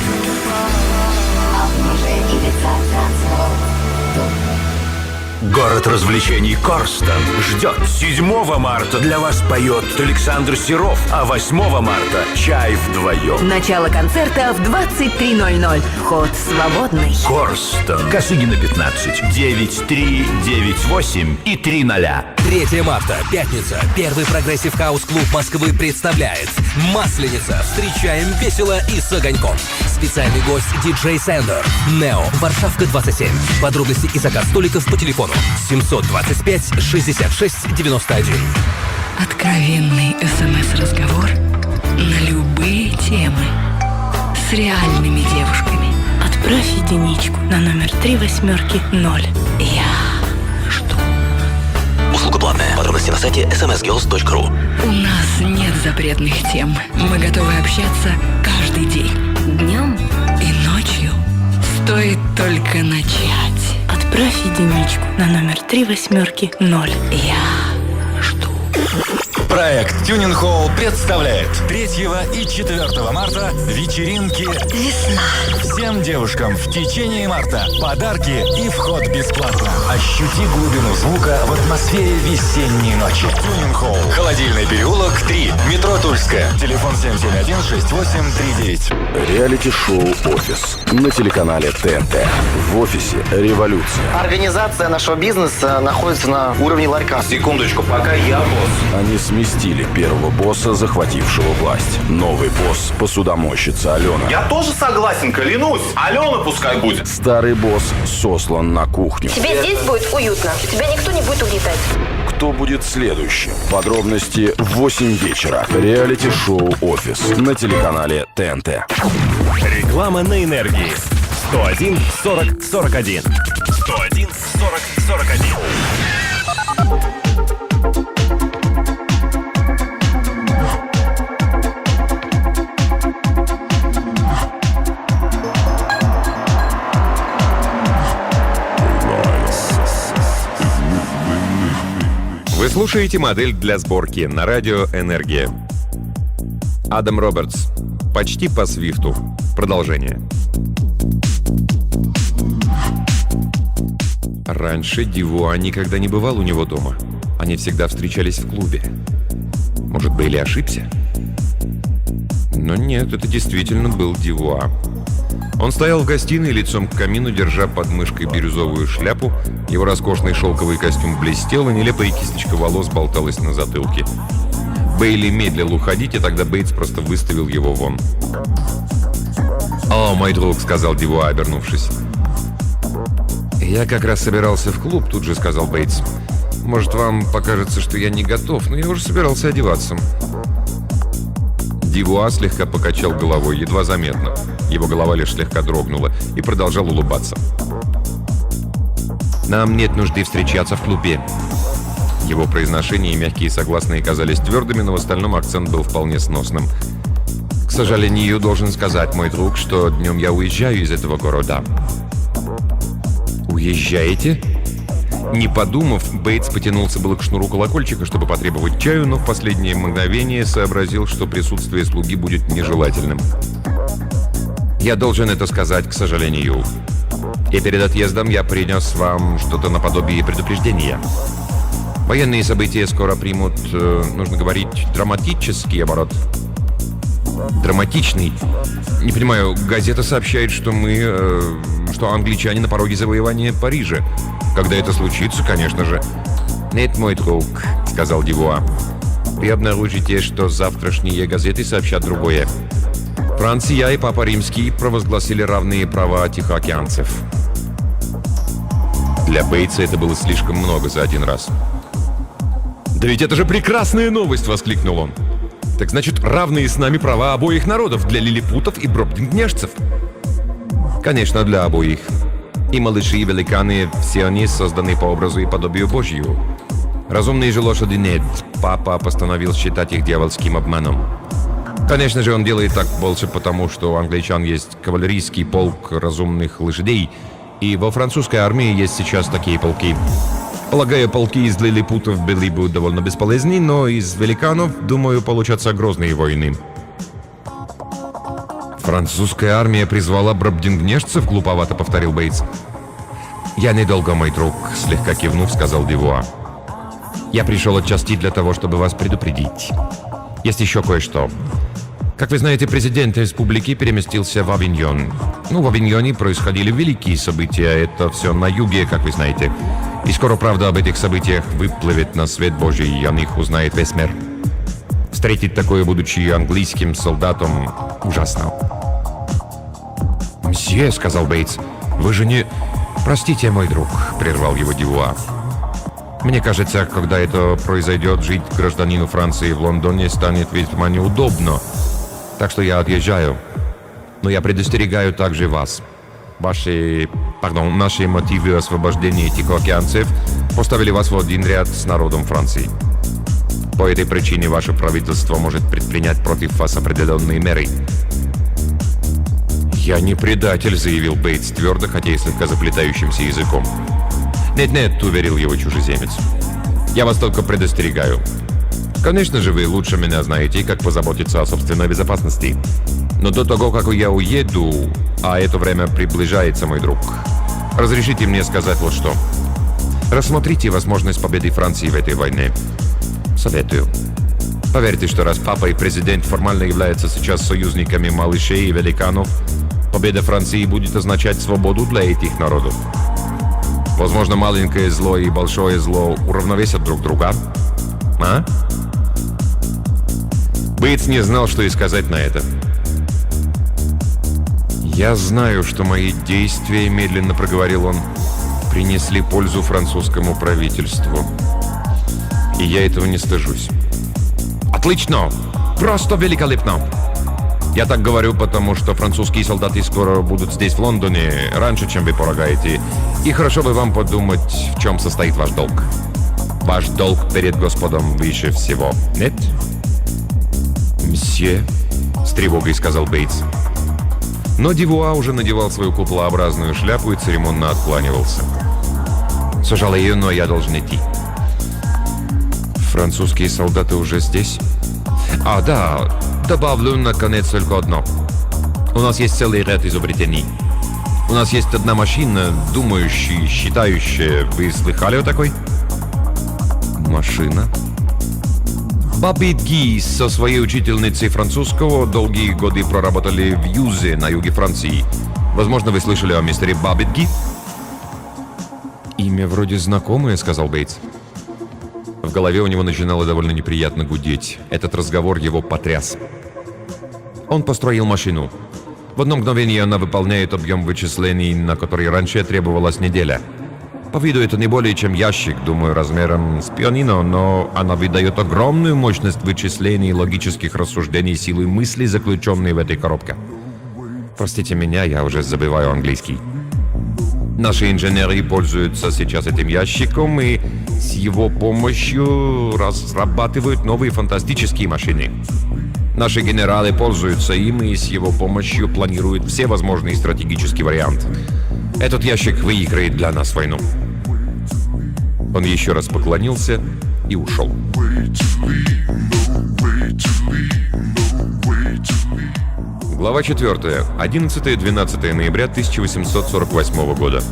Амниже Ибица Трансворлд Тур. Город развлечений Корстон ждет. 7 марта для вас поет Александр Серов, а 8 марта чай вдвоем. Начало концерта в 23:00. Вход свободный. Корстон. Косыгина 15. 9398 и 30. 3 марта, пятница. Первый прогрессив хаус-клуб Москвы представляет «Масленица». Встречаем весело и с огоньком. Специальный гость диджей Сендер. Нео. Варшавка 27. Подробности и заказ столиков по телефону 725 66 91. Откровенный СМС-разговор на любые темы с реальными девушками. Отправь единичку на номер 3800. Я жду. Услуга платная. Подробности на сайте smsgirls.ru. У нас нет запретных тем. Мы готовы общаться каждый день. Днем и ночью. Стоит только начать. Отправь единичку на номер 3800. Я жду. Проект Tuning Hall представляет 3 и 4 марта вечеринки Весна. всем девушкам в течение марта. Подарки и вход бесплатно. Ощути глубину звука в атмосфере весенней ночи. Tuning Hall. Холодильный переулок 3. Метро Тульская. Телефон 771-6839. Реалити-шоу «Офис» на телеканале ТНТ. В офисе революция. Организация нашего бизнеса находится на уровне ларька. Секундочку, пока я босс. Они сместили первого босса, захватившего власть. Новый босс — посудомойщица Алена. Я тоже согласен, клянусь. Алена пускай будет. Старый босс сослан на кухню. Тебе здесь будет уютно. Тебя никто не будет угнетать. Кто будет следующим? Подробности в 8 вечера. Реалити-шоу «Офис» на телеканале ТНТ. Реклама на энергии. 101 40 41. 101 40 41. Вы слушаете модель для сборки на радио «Энергия». Адам Робертс. Почти по свифту. Продолжение. Раньше Дивуа никогда не бывал у него дома. Они всегда встречались в клубе. Может, Бейли ошибся? Но нет, это действительно был Дивуа. Он стоял в гостиной лицом к камину, держа под мышкой бирюзовую шляпу. Его роскошный шелковый костюм блестел, и нелепая кисточка волос болталась на затылке. Бейли медлил уходить, и тогда Бейтс просто выставил его вон. «О, мой друг», — сказал Дивуа, обернувшись. «Я как раз собирался в клуб», — тут же сказал Бейтс. «Может, вам покажется, что я не готов, но я уже собирался одеваться». Дивуа слегка покачал головой, едва заметно. Его голова лишь слегка дрогнула, и продолжал улыбаться. «Нам нет нужды встречаться в клубе». Его произношение и мягкие согласные казались твердыми, но в остальном акцент был вполне сносным. «К сожалению, должен сказать, мой друг, что днем я уезжаю из этого города». «Уезжаете?» Не подумав, Бейтс потянулся было к шнуру колокольчика, чтобы потребовать чаю, но в последнее мгновение сообразил, что присутствие слуги будет нежелательным. «Я должен это сказать, к сожалению. И перед отъездом я принес вам что-то наподобие предупреждения. Военные события скоро примут, нужно говорить, драматический оборот». «Драматичный? Не понимаю, газета сообщает, что что англичане на пороге завоевания Парижа. Когда это случится, конечно же». «Нет, мой друг», — сказал Дивуа. «Вы обнаружите, что завтрашние газеты сообщат другое. Франция и Папа Римский провозгласили равные права тихоокеанцев». Для Бейтса это было слишком много за один раз. «Да ведь это же прекрасная новость!» — воскликнул он. «Так значит, равные с нами права обоих народов, для лилипутов и бродингнешцев». «Конечно, для обоих. И малыши, и великаны, все они созданы по образу и подобию Божью. Разумные же лошади нет. Папа постановил считать их дьявольским обманом. Конечно же, он делает так больше потому, что у англичан есть кавалерийский полк разумных лошадей, и во французской армии есть сейчас такие полки. Полагаю, полки из лилипутов были бы довольно бесполезны, но из великанов, думаю, получатся грозные войны». «Французская армия призвала бродингнешцев?» — глуповато повторил Бейтс. «Я недолго, мой друг», — слегка кивнув, сказал Дивуа. «Я пришел отчасти для того, чтобы вас предупредить. Есть еще кое-что. Как вы знаете, президент республики переместился в Авиньон. В Авиньоне происходили великие события. Это все на юге, как вы знаете. И скоро правда об этих событиях выплывет на свет Божий, и о них узнает весь мир. Встретить такое, будучи английским солдатом, ужасно». «Мсье», — сказал Бейтс, — «вы же не...» «Простите, мой друг», — прервал его Дивуа. «Мне кажется, когда это произойдет, жить гражданину Франции в Лондоне станет весьма неудобно. Так что я отъезжаю. Но я предостерегаю также вас. Наши мотивы освобождения тихоокеанцев поставили вас в один ряд с народом Франции. По этой причине ваше правительство может предпринять против вас определенные меры». «Я не предатель», — заявил Бейтс твердо, хотя и слегка заплетающимся языком. «Нет-нет», — уверил его чужеземец. «Я вас только предостерегаю. Конечно же, вы лучше меня знаете, как позаботиться о собственной безопасности. Но до того, как я уеду, а это время приближается, мой друг, разрешите мне сказать вот что. Рассмотрите возможность победы Франции в этой войне. Советую. Поверьте, что раз папа и президент формально являются сейчас союзниками малышей и великанов, победа Франции будет означать свободу для этих народов. Возможно, маленькое зло и большое зло уравновесят друг друга. А?» Бейтс не знал, что и сказать на это. «Я знаю, что мои действия, — медленно проговорил он, — принесли пользу французскому правительству. И я этого не стыжусь». «Отлично! Просто великолепно! Я так говорю, потому что французские солдаты скоро будут здесь, в Лондоне, раньше, чем вы полагаете. И хорошо бы вам подумать, в чем состоит ваш долг. Ваш долг перед Господом выше всего, нет?» «Мсье», — с тревогой сказал Бейтс. Но Дивуа уже надевал свою куполообразную шляпу и церемонно откланивался. «Сожалею, но я должен идти». «Французские солдаты уже здесь?» «Да, добавлю, наконец, только одно. У нас есть целый ряд изобретений. У нас есть одна машина, думающая, считающая. Вы слыхали о такой? Машина? Бабит Ги со своей учительницей французского долгие годы проработали в Юзе на юге Франции. Возможно, вы слышали о мистере Бабит Ги? «Имя вроде знакомое», — сказал Бейтс. В голове у него начинало довольно неприятно гудеть. Этот разговор его потряс. Он построил машину. В одно мгновение она выполняет объем вычислений, на который раньше требовалась неделя. По виду это не более чем ящик, думаю, размером с пианино, но она выдает огромную мощность вычислений и логических рассуждений силой мысли, заключенной в этой коробке. Простите меня, я уже забываю английский. Наши инженеры пользуются сейчас этим ящиком и с его помощью разрабатывают новые фантастические машины. Наши генералы пользуются им и с его помощью планируют все возможные стратегические варианты. Этот ящик выиграет для нас войну. Он еще раз поклонился и ушел. Глава 4. 11-12 ноября 1848 года.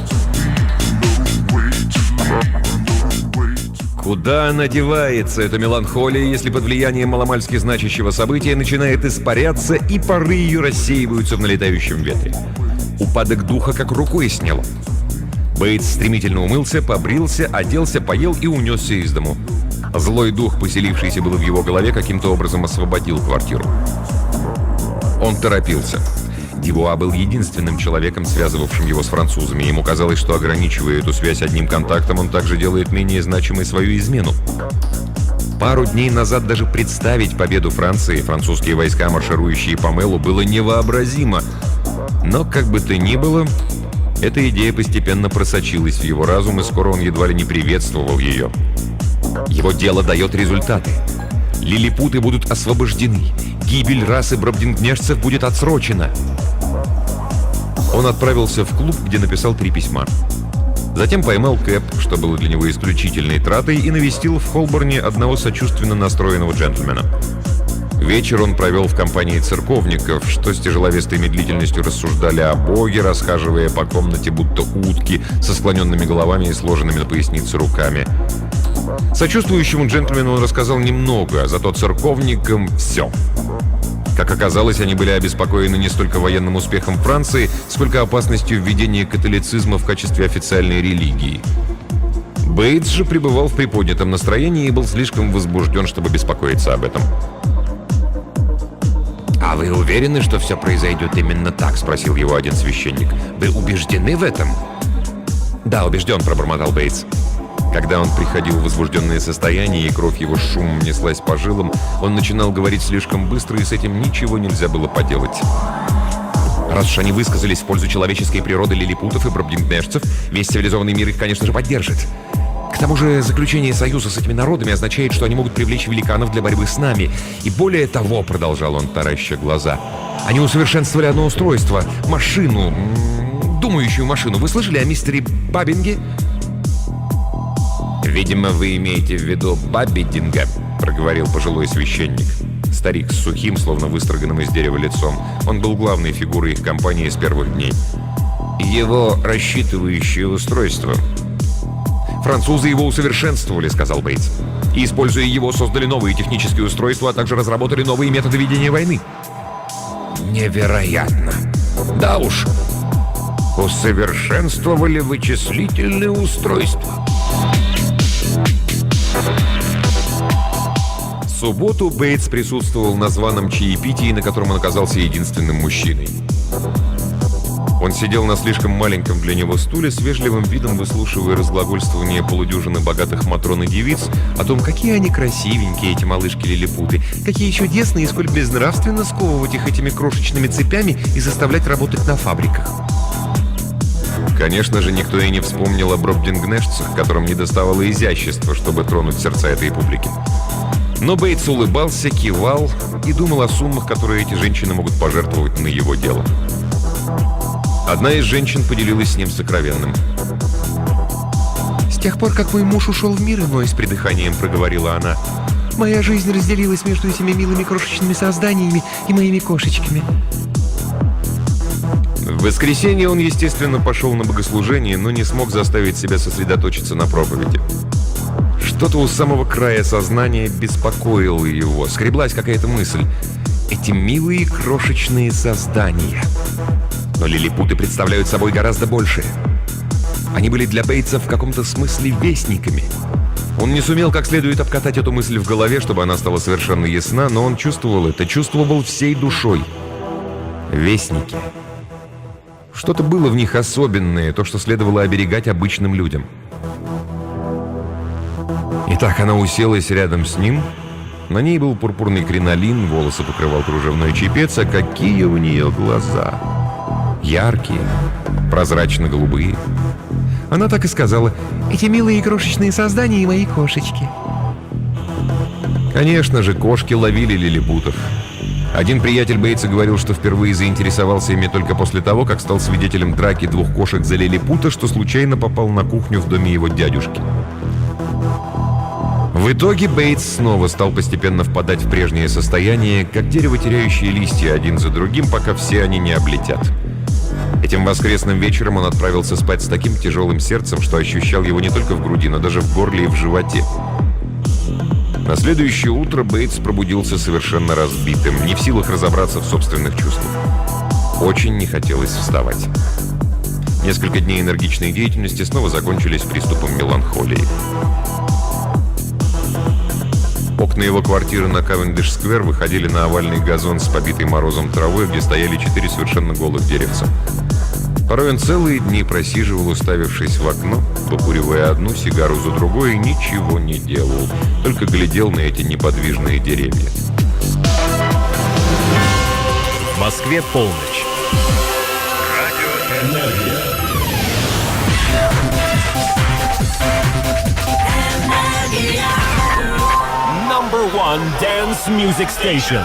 Куда она девается, эта меланхолия, если под влиянием маломальски значащего события начинает испаряться, и пары ее рассеиваются в налетающем ветре? Упадок духа как рукой сняло. Бейтс стремительно умылся, побрился, оделся, поел и унесся из дому. Злой дух, поселившийся было в его голове, каким-то образом освободил квартиру. Он торопился. Дюбуа был единственным человеком, связывавшим его с французами. Ему казалось, что, ограничивая эту связь одним контактом, он также делает менее значимой свою измену. Пару дней назад даже представить победу Франции, французские войска, марширующие по Мэлу, было невообразимо. Но, как бы то ни было, эта идея постепенно просочилась в его разум, и скоро он едва ли не приветствовал ее. Его дело дает результаты. Лилипуты будут освобождены. Гибель расы бробдингнешцев будет отсрочена. Он отправился в клуб, где написал 3 письма. Затем поймал кэб, что было для него исключительной тратой, и навестил в Холборне одного сочувственно настроенного джентльмена. Вечер он провел в компании церковников, что с тяжеловестой медлительностью рассуждали о Боге, расхаживая по комнате будто утки, со склоненными головами и сложенными на пояснице руками. Сочувствующему джентльмену он рассказал немного, зато церковникам — все. Как оказалось, они были обеспокоены не столько военным успехом Франции, сколько опасностью введения католицизма в качестве официальной религии. Бейтс же пребывал в приподнятом настроении и был слишком возбужден, чтобы беспокоиться об этом. «А вы уверены, что все произойдет именно так?» — спросил его один священник. «Вы убеждены в этом?» «Да, убежден», — пробормотал Бейтс. Когда он приходил в возбужденное состояние, и кровь его шумом неслась по жилам, он начинал говорить слишком быстро, и с этим ничего нельзя было поделать. Раз уж они высказались в пользу человеческой природы лилипутов и бробдингнешцев, весь цивилизованный мир их, конечно же, поддержит. К тому же заключение союза с этими народами означает, что они могут привлечь великанов для борьбы с нами. И более того, продолжал он, тараща глаза, они усовершенствовали одно устройство, машину, думающую машину. Вы слышали о мистере Бабинге? «Видимо, вы имеете в виду Бабидинга», — проговорил пожилой священник. Старик с сухим, словно выстроганным из дерева лицом. Он был главной фигурой их компании с первых дней. «Его рассчитывающее устройство». «Французы его усовершенствовали», — сказал Бейтс. «И, используя его, создали новые технические устройства, а также разработали новые методы ведения войны». «Невероятно! Да уж, усовершенствовали вычислительные устройства». В субботу Бейтс присутствовал на званом чаепитии, на котором он оказался единственным мужчиной. Он сидел на слишком маленьком для него стуле, с вежливым видом выслушивая разглагольствование полудюжины богатых матрон и девиц о том, какие они красивенькие, эти малышки-лилипуты, какие чудесные и сколь безнравственно сковывать их этими крошечными цепями и заставлять работать на фабриках. Конечно же, никто и не вспомнил о бробдингнешцах, которым недоставало изящества, чтобы тронуть сердца этой публики. Но Бейтс улыбался, кивал и думал о суммах, которые эти женщины могут пожертвовать на его дело. Одна из женщин поделилась с ним сокровенным. «С тех пор, как мой муж ушел в мир иной, с придыханием проговорила она, моя жизнь разделилась между этими милыми крошечными созданиями и моими кошечками. В воскресенье он, естественно, пошел на богослужение, но не смог заставить себя сосредоточиться на проповеди. Что-то у самого края сознания беспокоило его, скреблась какая-то мысль. Эти милые крошечные создания. Но лилипуты представляют собой гораздо большее. Они были для Бейтса в каком-то смысле вестниками. Он не сумел как следует обкатать эту мысль в голове, чтобы она стала совершенно ясна, но он чувствовал это, чувствовал всей душой. Вестники. Что-то было в них особенное, то, что следовало оберегать обычным людям. Итак, она уселась рядом с ним. На ней был пурпурный кринолин, волосы покрывал кружевной чепец, а какие у нее глаза! Яркие, прозрачно-голубые. Она так и сказала: «Эти милые крошечные создания и мои кошечки». Конечно же, кошки ловили лилипутов. Один приятель Бейтса говорил, что впервые заинтересовался ими только после того, как стал свидетелем драки двух кошек за лилипута, что случайно попал на кухню в доме его дядюшки. В итоге Бейтс снова стал постепенно впадать в прежнее состояние, как дерево, теряющее листья один за другим, пока все они не облетят. Этим воскресным вечером он отправился спать с таким тяжелым сердцем, что ощущал его не только в груди, но даже в горле и в животе. На следующее утро Бейтс пробудился совершенно разбитым, не в силах разобраться в собственных чувствах. Очень не хотелось вставать. Несколько дней энергичной деятельности снова закончились приступом меланхолии. Окна его квартиры на Кавендиш-сквер выходили на овальный газон с побитой морозом травой, где стояли 4 совершенно голых деревца. Порой он целые дни просиживал, уставившись в окно, покуривая одну сигару за другой, и ничего не делал, только глядел на эти неподвижные деревья. В Москве полночь. Радио «Энергия». Number one dance music station.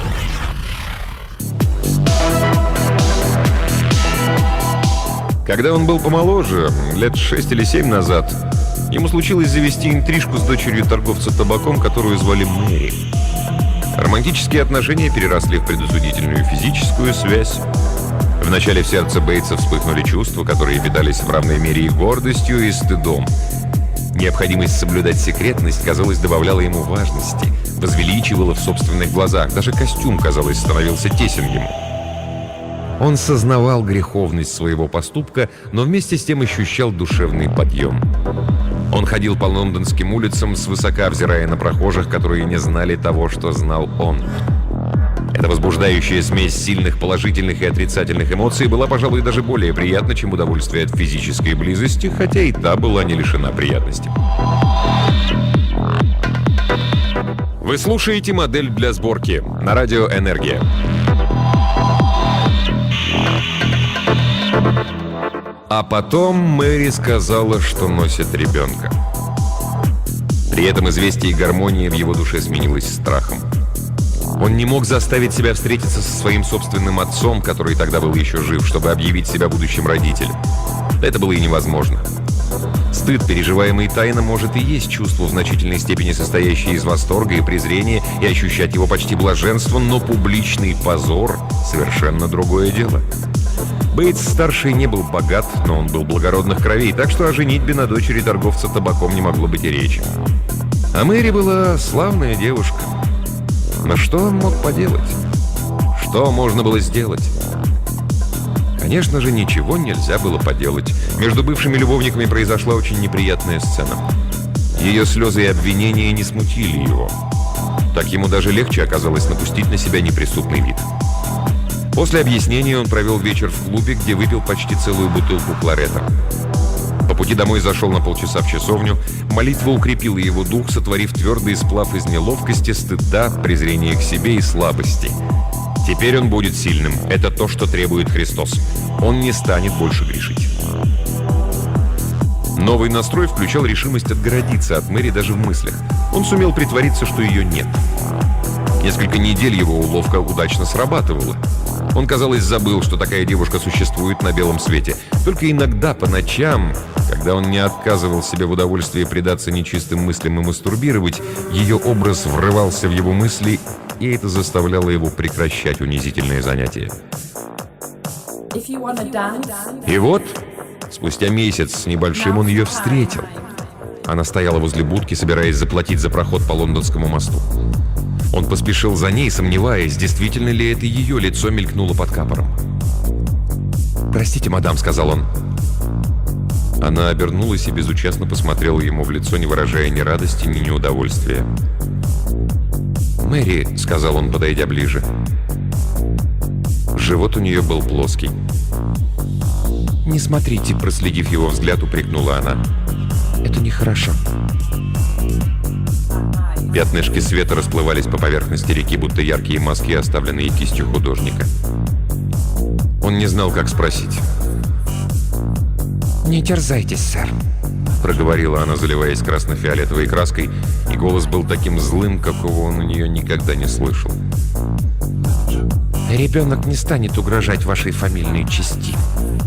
Когда он был помоложе, лет 6 или 7 назад, ему случилось завести интрижку с дочерью торговца табаком, которую звали Мэри. Романтические отношения переросли в предосудительную физическую связь. Вначале в сердце Бейтса вспыхнули чувства, которые питались в равной мере и гордостью, и стыдом. Необходимость соблюдать секретность, казалось, добавляла ему важности, возвеличивала в собственных глазах. Даже костюм, казалось, становился тесен ему. Он сознавал греховность своего поступка, но вместе с тем ощущал душевный подъем. Он ходил по лондонским улицам, свысока взирая на прохожих, которые не знали того, что знал он. Эта возбуждающая смесь сильных положительных и отрицательных эмоций была, пожалуй, даже более приятна, чем удовольствие от физической близости, хотя и та была не лишена приятности. Вы слушаете «Модель для сборки» на радио «Энергия». А потом Мэри сказала, что носит ребенка. При этом известие и гармония в его душе сменилось страхом. Он не мог заставить себя встретиться со своим собственным отцом, который тогда был еще жив, чтобы объявить себя будущим родителем. Это было и невозможно. Стыд, переживаемый тайно, может и есть чувство в значительной степени состоящее из восторга и презрения, и ощущать его почти блаженство, но публичный позор — совершенно другое дело. Бейтс-старший не был богат, но он был благородных кровей, так что о женитьбе на дочери торговца табаком не могло быть и речи. А Мэри была славная девушка. Но что он мог поделать? Что можно было сделать? Конечно же, ничего нельзя было поделать. Между бывшими любовниками произошла очень неприятная сцена. Ее слезы и обвинения не смутили его. Так ему даже легче оказалось напустить на себя неприступный вид. После объяснения он провел вечер в клубе, где выпил почти целую бутылку кларета. По пути домой зашел на полчаса в часовню. Молитва укрепила его дух, сотворив твердый сплав из неловкости, стыда, презрения к себе и слабости. Теперь он будет сильным. Это то, что требует Христос. Он не станет больше грешить. Новый настрой включал решимость отгородиться от Мэри даже в мыслях. Он сумел притвориться, что ее нет. Несколько недель его уловка удачно срабатывала. Он, казалось, забыл, что такая девушка существует на белом свете. Только иногда по ночам, когда он не отказывал себе в удовольствии предаться нечистым мыслям и мастурбировать, ее образ врывался в его мысли, и это заставляло его прекращать унизительные занятия. И вот, спустя месяц с небольшим он ее встретил. Она стояла возле будки, собираясь заплатить за проход по Лондонскому мосту. Он поспешил за ней, сомневаясь, действительно ли это ее лицо мелькнуло под капором. «Простите, мадам», — сказал он. Она обернулась и безучастно посмотрела ему в лицо, не выражая ни радости, ни неудовольствия. «Мэри», — сказал он, подойдя ближе. Живот у нее был плоский. «Не смотрите», — проследив его взгляд, упрекнула она. «Это нехорошо». Пятнышки света расплывались по поверхности реки, будто яркие мазки, оставленные кистью художника. Он не знал, как спросить. «Не терзайтесь, сэр», — проговорила она, заливаясь красно-фиолетовой краской, и голос был таким злым, какого он у нее никогда не слышал. «Ребенок не станет угрожать вашей фамильной чести».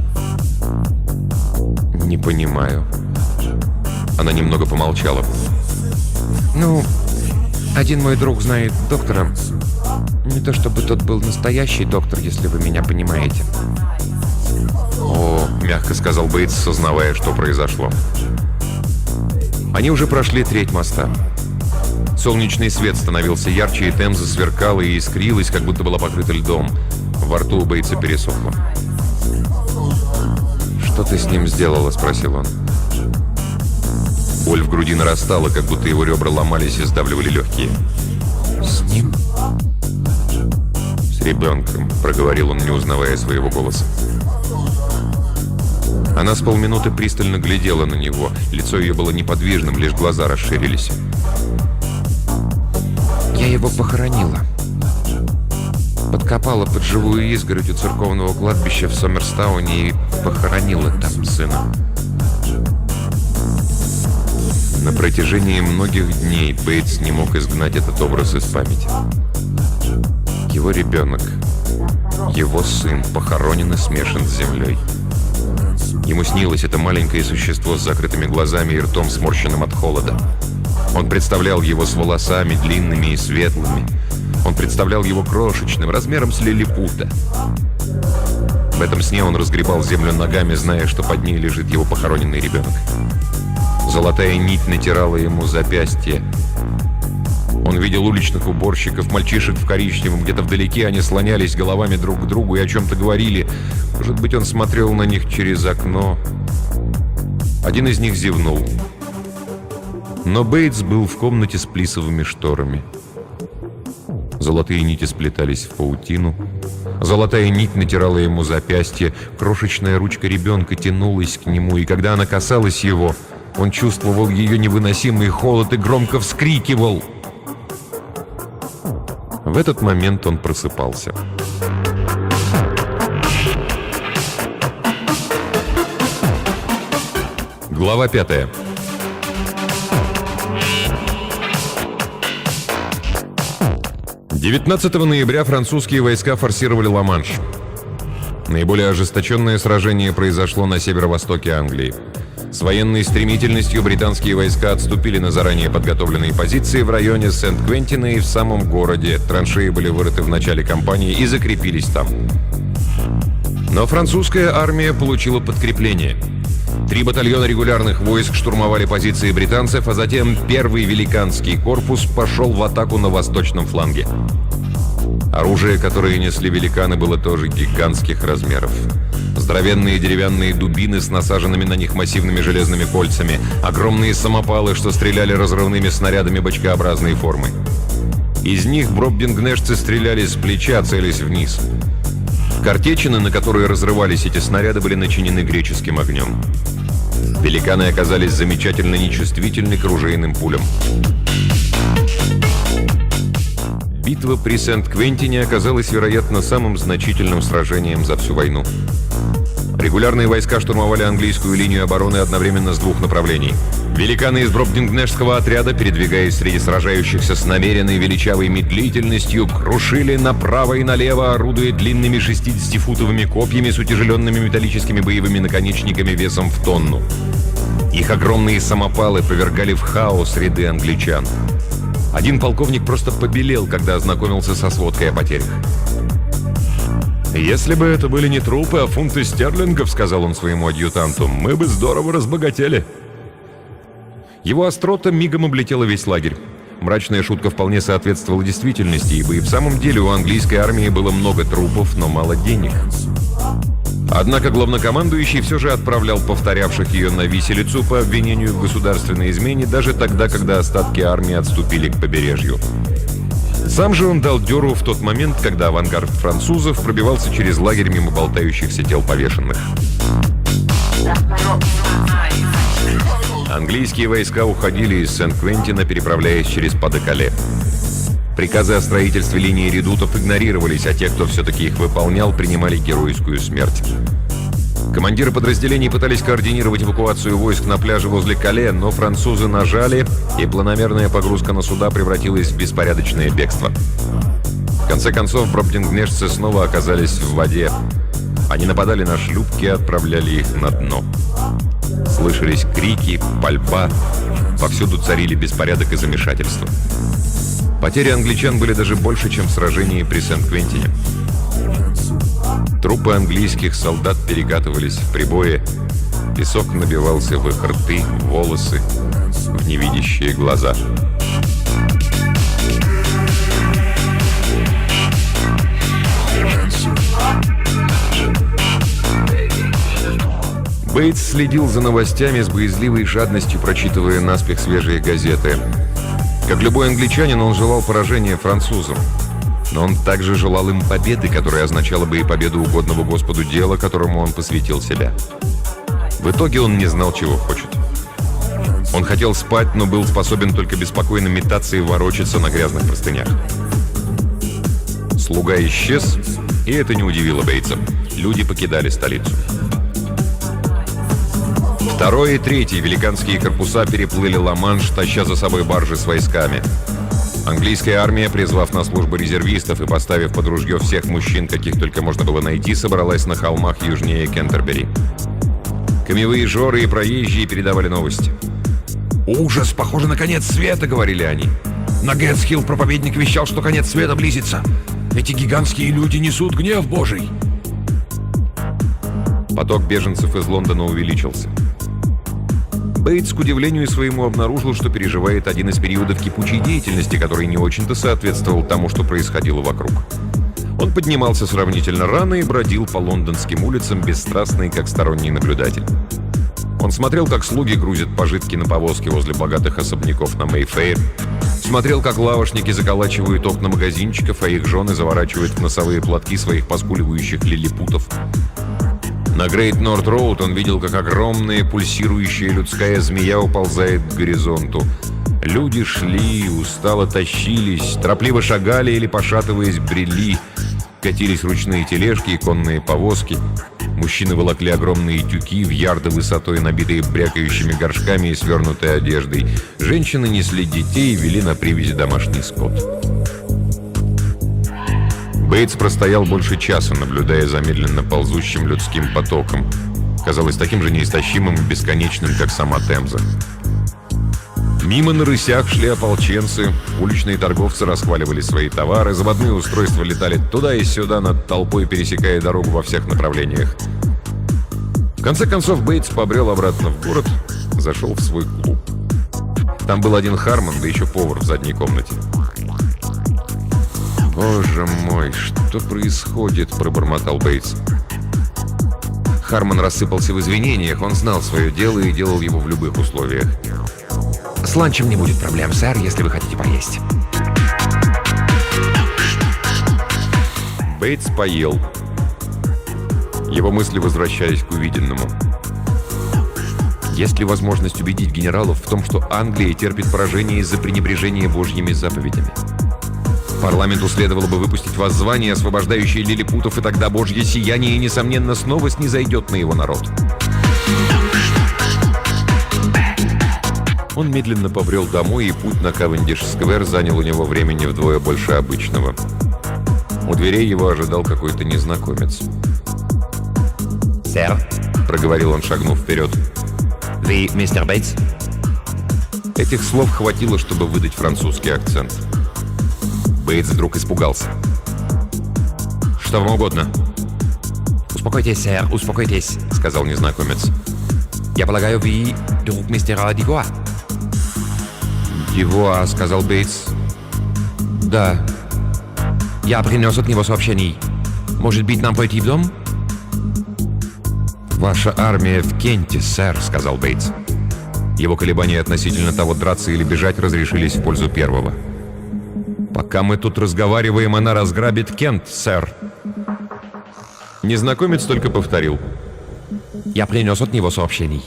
«Не понимаю». Она немного помолчала. «Ну, один мой друг знает доктора. Не то чтобы тот был настоящий доктор, если вы меня понимаете». «О», — мягко сказал Бейтс, сознавая, что произошло. Они уже прошли треть моста. Солнечный свет становился ярче, и Темза сверкала и искрилась, как будто была покрыта льдом. Во рту у Бейтса пересохло. «Что ты с ним сделала?» — спросил он. Боль в груди нарастала, как будто его ребра ломались и сдавливали легкие. «С ним?» «С ребенком», — проговорил он, не узнавая своего голоса. Она с полминуты пристально глядела на него. Лицо ее было неподвижным, лишь глаза расширились. «Я его похоронила. Подкопала под живую изгородь у церковного кладбища в Сомерстауне и похоронила там сына». На протяжении многих дней Бейтс не мог изгнать этот образ из памяти. Его ребенок, его сын похоронен и смешан с землей. Ему снилось это маленькое существо с закрытыми глазами и ртом, сморщенным от холода. Он представлял его с волосами длинными и светлыми. Он представлял его крошечным, размером с лилипута. В этом сне он разгребал землю ногами, зная, что под ней лежит его похороненный ребенок. Золотая нить натирала ему запястье. Он видел уличных уборщиков, мальчишек в коричневом. Где-то вдалеке они слонялись головами друг к другу и о чем-то говорили. Может быть, он смотрел на них через окно. Один из них зевнул. Но Бейтс был в комнате с плисовыми шторами. Золотые нити сплетались в паутину. Золотая нить натирала ему запястье. Крошечная ручка ребенка тянулась к нему, и когда она касалась его, он чувствовал ее невыносимый холод и громко вскрикивал. В этот момент он просыпался. Глава 5. «19 ноября французские войска форсировали Ла-Манш. Наиболее ожесточенное сражение произошло на северо-востоке Англии. С военной стремительностью британские войска отступили на заранее подготовленные позиции в районе Сент-Квентина и в самом городе. Траншеи были вырыты в начале кампании и закрепились там. Но французская армия получила подкрепление. 3 батальона регулярных войск штурмовали позиции британцев, а затем первый великанский корпус пошел в атаку на восточном фланге. Оружие, которое несли великаны, было тоже гигантских размеров. Здоровенные деревянные дубины с насаженными на них массивными железными кольцами, огромные самопалы, что стреляли разрывными снарядами бочкообразной формы. Из них бробдингнешцы стреляли с плеча, целясь вниз. Картечины, на которые разрывались эти снаряды, были начинены греческим огнем. Великаны оказались замечательно нечувствительны к ружейным пулям. Битва при Сент-Квентине оказалась, вероятно, самым значительным сражением за всю войну. Регулярные войска штурмовали английскую линию обороны одновременно с двух направлений. Великаны из Бробдингнешского отряда, передвигаясь среди сражающихся с намеренной величавой медлительностью, крушили направо и налево, орудуя длинными 60-футовыми копьями с утяжеленными металлическими боевыми наконечниками весом в тонну. Их огромные самопалы повергали в хаос ряды англичан. Один полковник просто побелел, когда ознакомился со сводкой о потерях. «Если бы это были не трупы, а фунты стерлингов, — сказал он своему адъютанту, — мы бы здорово разбогатели». Его острота мигом облетела весь лагерь. Мрачная шутка вполне соответствовала действительности, ибо и в самом деле у английской армии было много трупов, но мало денег. Однако главнокомандующий все же отправлял повторявших ее на виселицу по обвинению в государственной измене даже тогда, когда остатки армии отступили к побережью. Сам же он дал дёру в тот момент, когда авангард французов пробивался через лагерь мимо болтающихся тел повешенных. Английские войска уходили из Сен-Квентина, переправляясь через Па-де-Кале. Приказы о строительстве линии редутов игнорировались, а те, кто все-таки их выполнял, принимали геройскую смерть. Командиры подразделений пытались координировать эвакуацию войск на пляже возле Кале, но французы нажали, и планомерная погрузка на суда превратилась в беспорядочное бегство. В конце концов, бробдингнешцы снова оказались в воде. Они нападали на шлюпки и отправляли их на дно. Слышались крики, пальба, повсюду царили беспорядок и замешательство. Потери англичан были даже больше, чем в сражении при Сен-Квентине. Трупы английских солдат перекатывались в прибое, песок набивался в их рты, волосы, в невидящие глаза. Бейтс следил за новостями с боязливой жадностью, прочитывая наспех свежие газеты. Как любой англичанин, он желал поражения французам. Но он также желал им победы, которая означала бы и победу угодного Господу дела, которому он посвятил себя. В итоге он не знал, чего хочет. Он хотел спать, но был способен только беспокойно метаться и ворочаться на грязных простынях. Слуга исчез, и это не удивило Бейтса. Люди покидали столицу. Второй и третий великанские корпуса переплыли Ла-Манш, таща за собой баржи с войсками. Английская армия, призвав на службу резервистов и поставив под ружье всех мужчин, каких только можно было найти, собралась на холмах южнее Кентербери. Камевые жоры и проезжие передавали новости. «Ужас! Похоже на конец света!» — говорили они. «На Гэтсхилл проповедник вещал, что конец света близится. Эти гигантские люди несут гнев Божий!» Поток беженцев из Лондона увеличился. Бейтс, к удивлению своему, обнаружил, что переживает один из периодов кипучей деятельности, который не очень-то соответствовал тому, что происходило вокруг. Он поднимался сравнительно рано и бродил по лондонским улицам, бесстрастный, как сторонний наблюдатель. Он смотрел, как слуги грузят пожитки на повозки возле богатых особняков на Мэйфэйр, смотрел, как лавочники заколачивают окна магазинчиков, а их жены заворачивают в носовые платки своих поскуливающих лилипутов. На Грейт-Норт-Роуд он видел, как огромная пульсирующая людская змея уползает к горизонту. Люди шли, устало тащились, торопливо шагали или, пошатываясь, брели. Катились ручные тележки и конные повозки. Мужчины волокли огромные тюки в ярды высотой, набитые брякающими горшками и свернутой одеждой. Женщины несли детей и вели на привязи домашний скот. Бейтс простоял больше часа, наблюдая за медленно ползущим людским потоком. Казалось таким же неистощимым и бесконечным, как сама Темза. Мимо на рысях шли ополченцы, уличные торговцы расхваливали свои товары, заводные устройства летали туда и сюда над толпой, пересекая дорогу во всех направлениях. В конце концов Бейтс побрел обратно в город, зашел в свой клуб. Там был один Харман, да еще повар в задней комнате. «Боже мой, что происходит?» – пробормотал Бейтс. Харман рассыпался в извинениях, он знал свое дело и делал его в любых условиях. «С ланчем не будет проблем, сэр, если вы хотите поесть». Бейтс поел. Его мысли возвращались к увиденному. Есть ли возможность убедить генералов в том, что Англия терпит поражение из-за пренебрежения Божьими заповедями? Парламенту следовало бы выпустить воззвание, освобождающее лилипутов, и тогда Божье сияние, несомненно, снова снизойдет на его народ. Он медленно побрел домой, и путь на Кавендиш-сквер занял у него времени вдвое больше обычного. У дверей его ожидал какой-то незнакомец. «Сэр», — проговорил он, шагнув вперед. «Вы мистер Бейтс?» Этих слов хватило, чтобы выдать французский акцент. Бейтс вдруг испугался. «Что вам угодно?» «Успокойтесь, сэр, успокойтесь», — сказал незнакомец. «Я полагаю, вы друг мистера Дивуа?» «Дивуа», — сказал Бейтс. «Да. Я принес от него сообщений. Может быть, нам пойти в дом?» «Ваша армия в Кенте, сэр», — сказал Бейтс. Его колебания относительно того, драться или бежать, разрешились в пользу первого. «Пока мы тут разговариваем, она разграбит Кент, сэр». Незнакомец только повторил. «Я принес от него сообщений».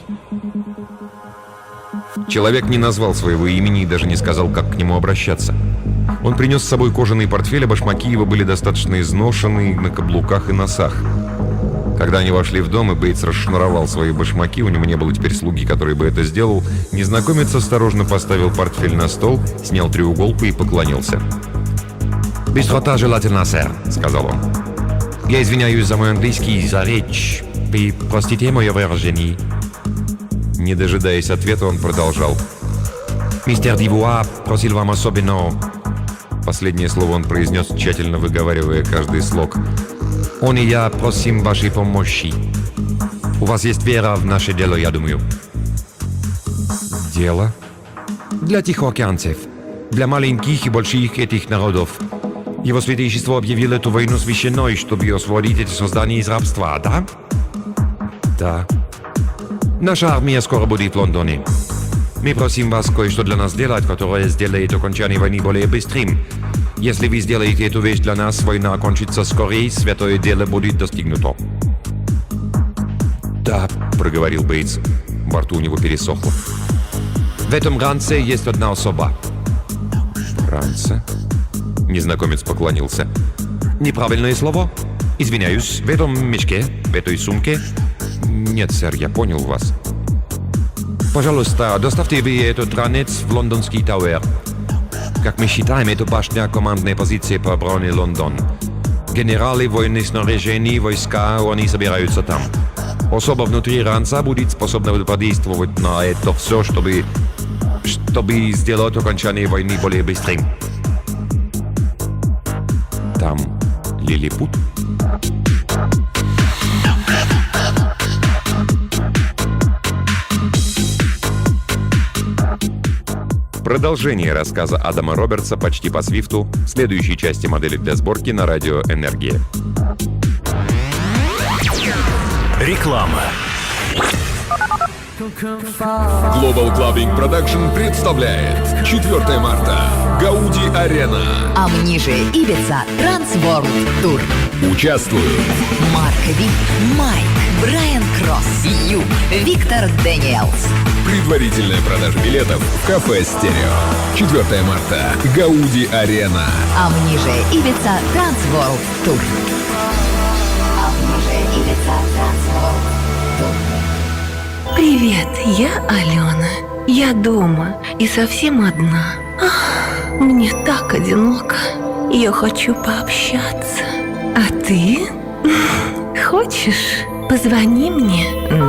Человек не назвал своего имени и даже не сказал, как к нему обращаться. Он принес с собой кожаный портфель, а башмаки его были достаточно изношены на каблуках и носах. Когда они вошли в дом, и Бейтс расшнуровал свои башмаки, у него не было теперь слуги, который бы это сделал, незнакомец осторожно поставил портфель на стол, снял треуголку и поклонился. «Быстрота желательно, сэр», — сказал он. «Я извиняюсь за мой английский, за речь. Вы простите мое выражение». Не дожидаясь ответа, он продолжал. «Мистер Дивуа просил вам особенно...» Последнее слово он произнес, тщательно выговаривая каждый слог. «Он и я просим вашей помощи. У вас есть вера в наше дело, я думаю». «Дело?» «Для тихоокеанцев. Для маленьких и больших этих народов. Его святейшество объявил эту войну священной, чтобы освободить эти создания из рабства, да?» «Да». «Наша армия скоро будет в Лондоне. Мы просим вас кое-что для нас сделать, которое сделает окончание войны более быстрым. Если вы сделаете эту вещь для нас, война окончится скорее, святое дело будет достигнуто». «Да», — проговорил Бейтс. Во рту у него пересохло. «В этом ранце есть одна особа». «Ранце?» Незнакомец поклонился. «Неправильное слово? Извиняюсь. В этом мешке? В этой сумке?» «Нет, сэр, я понял вас». «Пожалуйста, доставьте вы этот ранец в лондонский Тауэр. Как мы считаем, это башня командной позиции по обороне Лондон. Генералы военных снаряжений, войска, они собираются там. Особо внутри ранца будет способна подействовать на это все, чтобы сделать окончание войны более быстрым». «Там лилипут?» Продолжение рассказа Адама Робертса «Почти по Свифту» в следующей части модели для сборки на радио «Энергия». Реклама. Global Clubbing Production представляет 4 марта. Гауди Арена. А ниже Ибица Трансворлд Тур. Участвуют Марк Ви, Майк, Брайан Кросс, Ю, Виктор Дэниелс. Предварительная продажа билетов в кафе «Стерео». 4 марта. Гауди Арена. А ниже Ибица Трансворлд Тур. А ниже Ибица Трансворлд Тур. Привет, я Алена. Я дома и совсем одна. Ах, мне так одиноко. Я хочу пообщаться. А ты? Хочешь? Позвони мне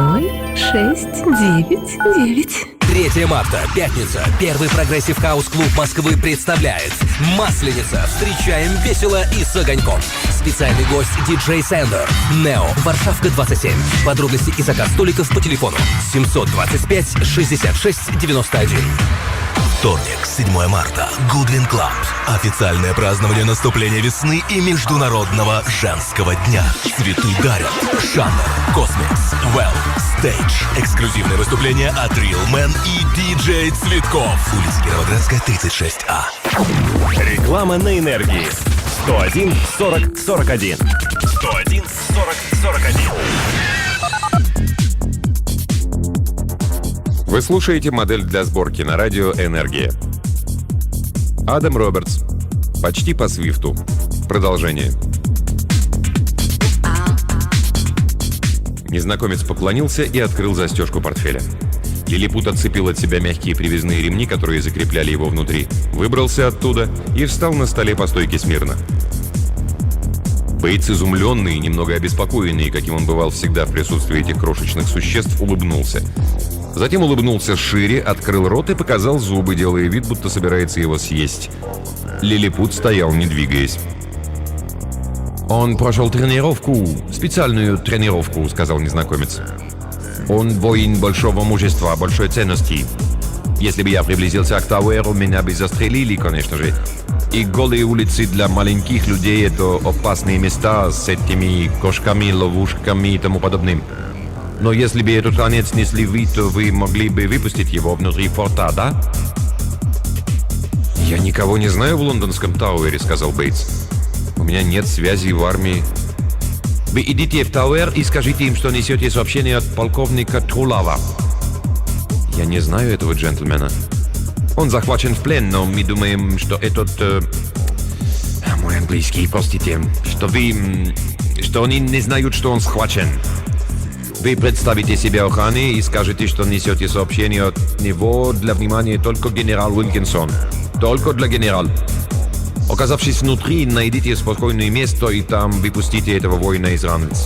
0699. 3 марта, пятница. Первый прогрессив хаус-клуб Москвы представляет «Масленица». Встречаем весело и с огоньком. Специальный гость диджей Сендер. Нео, Варшавка 27. Подробности и заказ столиков по телефону 725 66 91. Вторник, 7 марта. Goodwin Club. Официальное празднование наступления весны и Международного женского дня. Цветы дарят. Шаннер, Космикс, Well, Stage. Эксклюзивное выступление от Real Man и диджей Цветков. Улица Кировоградская, 36А. Реклама на Энергии. 101 40 41. 101 40 41. Вы слушаете модель для сборки на радио «Энергия». Адам Робертс. Почти по свифту. Продолжение. Незнакомец поклонился и открыл застежку портфеля. Лилипут отцепил от себя мягкие привязные ремни, которые закрепляли его внутри, выбрался оттуда и встал на столе по стойке смирно. Бейтс, изумленный и немного обеспокоенный, каким он бывал всегда в присутствии этих крошечных существ, улыбнулся. Затем улыбнулся шире, открыл рот и показал зубы, делая вид, будто собирается его съесть. Лилипут стоял, не двигаясь. «Он прошел тренировку, специальную тренировку», — сказал незнакомец. «Он воин большого мужества, большой ценности. Если бы я приблизился к Тауэру, меня бы застрелили, конечно же. И голые улицы для маленьких людей — это опасные места с этими кошками, ловушками и тому подобным. Но если бы этот ранец несли вы, то вы могли бы выпустить его внутри форта, да?» «Я никого не знаю в лондонском Тауэре», — сказал Бейтс. «У меня нет связи в армии». «Вы идите в Тауэр и скажите им, что несете сообщение от полковника Трулава». «Я не знаю этого джентльмена». «Он захвачен в плен, но мы думаем, что этот... мой английский, простите, что они не знают, что он схвачен. Вы представите себе охраны и скажете, что несете сообщение от него для внимания только генерал Уилкинсон. Только для генерала. Оказавшись внутри, найдите спокойное место и там выпустите этого воина из ранец».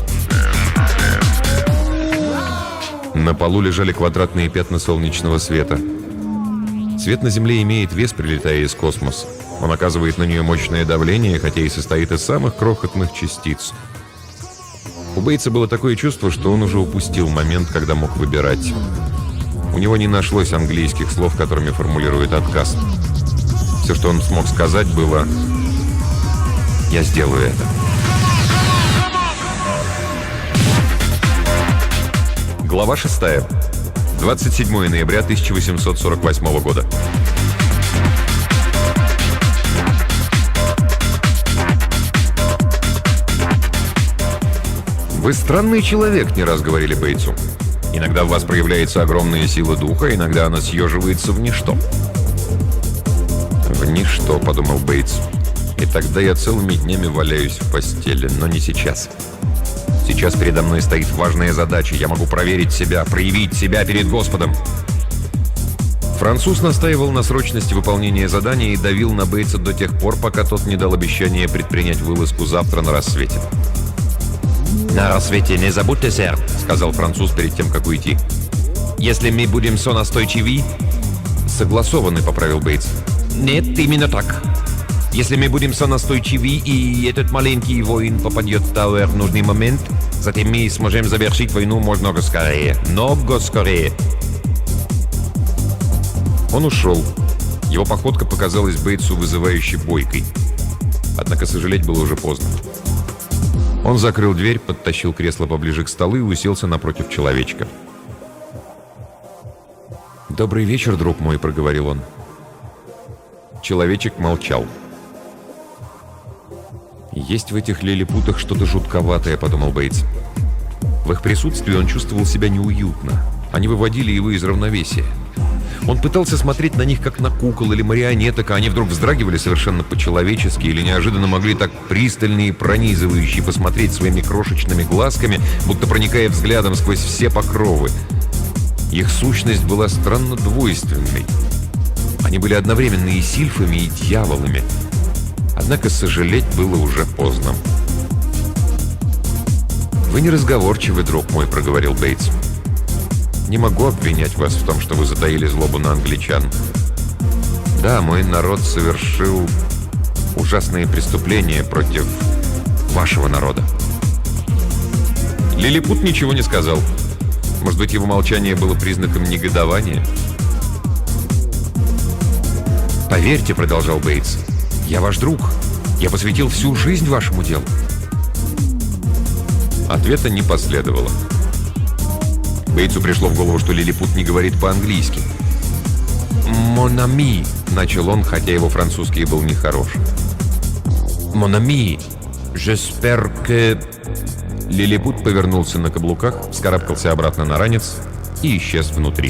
На полу лежали квадратные пятна солнечного света. Свет на Земле имеет вес, прилетая из космоса. Он оказывает на нее мощное давление, хотя и состоит из самых крохотных частиц. У Бейтса было такое чувство, что он уже упустил момент, когда мог выбирать. У него не нашлось английских слов, которыми формулирует отказ. Все, что он смог сказать, было: «Я сделаю это». Глава 6. 27 ноября 1848 года. «Вы странный человек», — не раз говорили Бейтсу. «Иногда в вас проявляется огромная сила духа, иногда она съеживается в ничто». «В ничто», — подумал Бейтс. «И тогда я целыми днями валяюсь в постели, но не сейчас. Сейчас передо мной стоит важная задача. Я могу проверить себя, проявить себя перед Господом». Француз настаивал на срочности выполнения задания и давил на Бейтса до тех пор, пока тот не дал обещания предпринять вылазку завтра на рассвете. «На рассвете не забудьте, сэр», — сказал француз перед тем, как уйти. «Если мы будем сонастойчивы...» «Согласованы», — поправил Бейтс. «Нет, именно так. Если мы будем сонастойчивы, и этот маленький воин попадет в Тауэр в нужный момент, затем мы сможем завершить войну много скорее. Много скорее». Он ушел. Его походка показалась Бейтсу вызывающе бойкой. Однако сожалеть было уже поздно. Он закрыл дверь, подтащил кресло поближе к столу и уселся напротив человечка. «Добрый вечер, друг мой», — проговорил он. Человечек молчал. «Есть в этих лилипутах что-то жутковатое», — подумал Бейтс. В их присутствии он чувствовал себя неуютно. Они выводили его из равновесия. Он пытался смотреть на них, как на кукол или марионеток, а они вдруг вздрагивали совершенно по-человечески или неожиданно могли так пристально и пронизывающе посмотреть своими крошечными глазками, будто проникая взглядом сквозь все покровы. Их сущность была странно двойственной. Они были одновременно и сильфами, и дьяволами. Однако сожалеть было уже поздно. «Вы неразговорчивый, друг мой», — проговорил Бейтс. «Не могу обвинять вас в том, что вы затаили злобу на англичан. Да, мой народ совершил ужасные преступления против вашего народа». Лилипут ничего не сказал. Может быть, его молчание было признаком негодования? «Поверьте», — продолжал Бейтс, — «я ваш друг. Я посвятил всю жизнь вашему делу». Ответа не последовало. Бейтсу пришло в голову, что лилипут не говорит по-английски. «Mon ami», — начал он, хотя его французский был нехорош. «Mon ami, j'espère que...» Лилипут повернулся на каблуках, вскарабкался обратно на ранец и исчез внутри.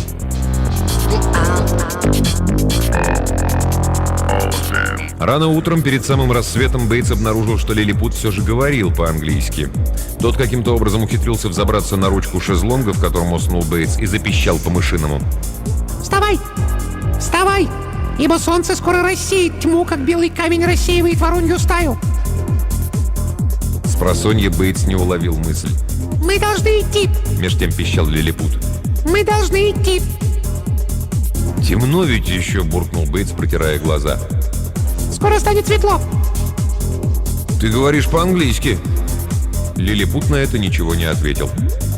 Рано утром, перед самым рассветом, Бейтс обнаружил, что Лилипут все же говорил по-английски. Тот каким-то образом ухитрился взобраться на ручку шезлонга, в котором уснул Бейтс, и запищал по-мышиному. «Вставай! Вставай! Ибо солнце скоро рассеет тьму, как белый камень рассеивает воронью стаю!» Спросонья Бейтс не уловил мысль. «Мы должны идти!» — меж тем пищал Лилипут. «Мы должны идти!» «Темно ведь еще!» — буркнул Бейтс, протирая глаза. «Скоро станет светло!» «Ты говоришь по-английски!» Лилипут на это ничего не ответил.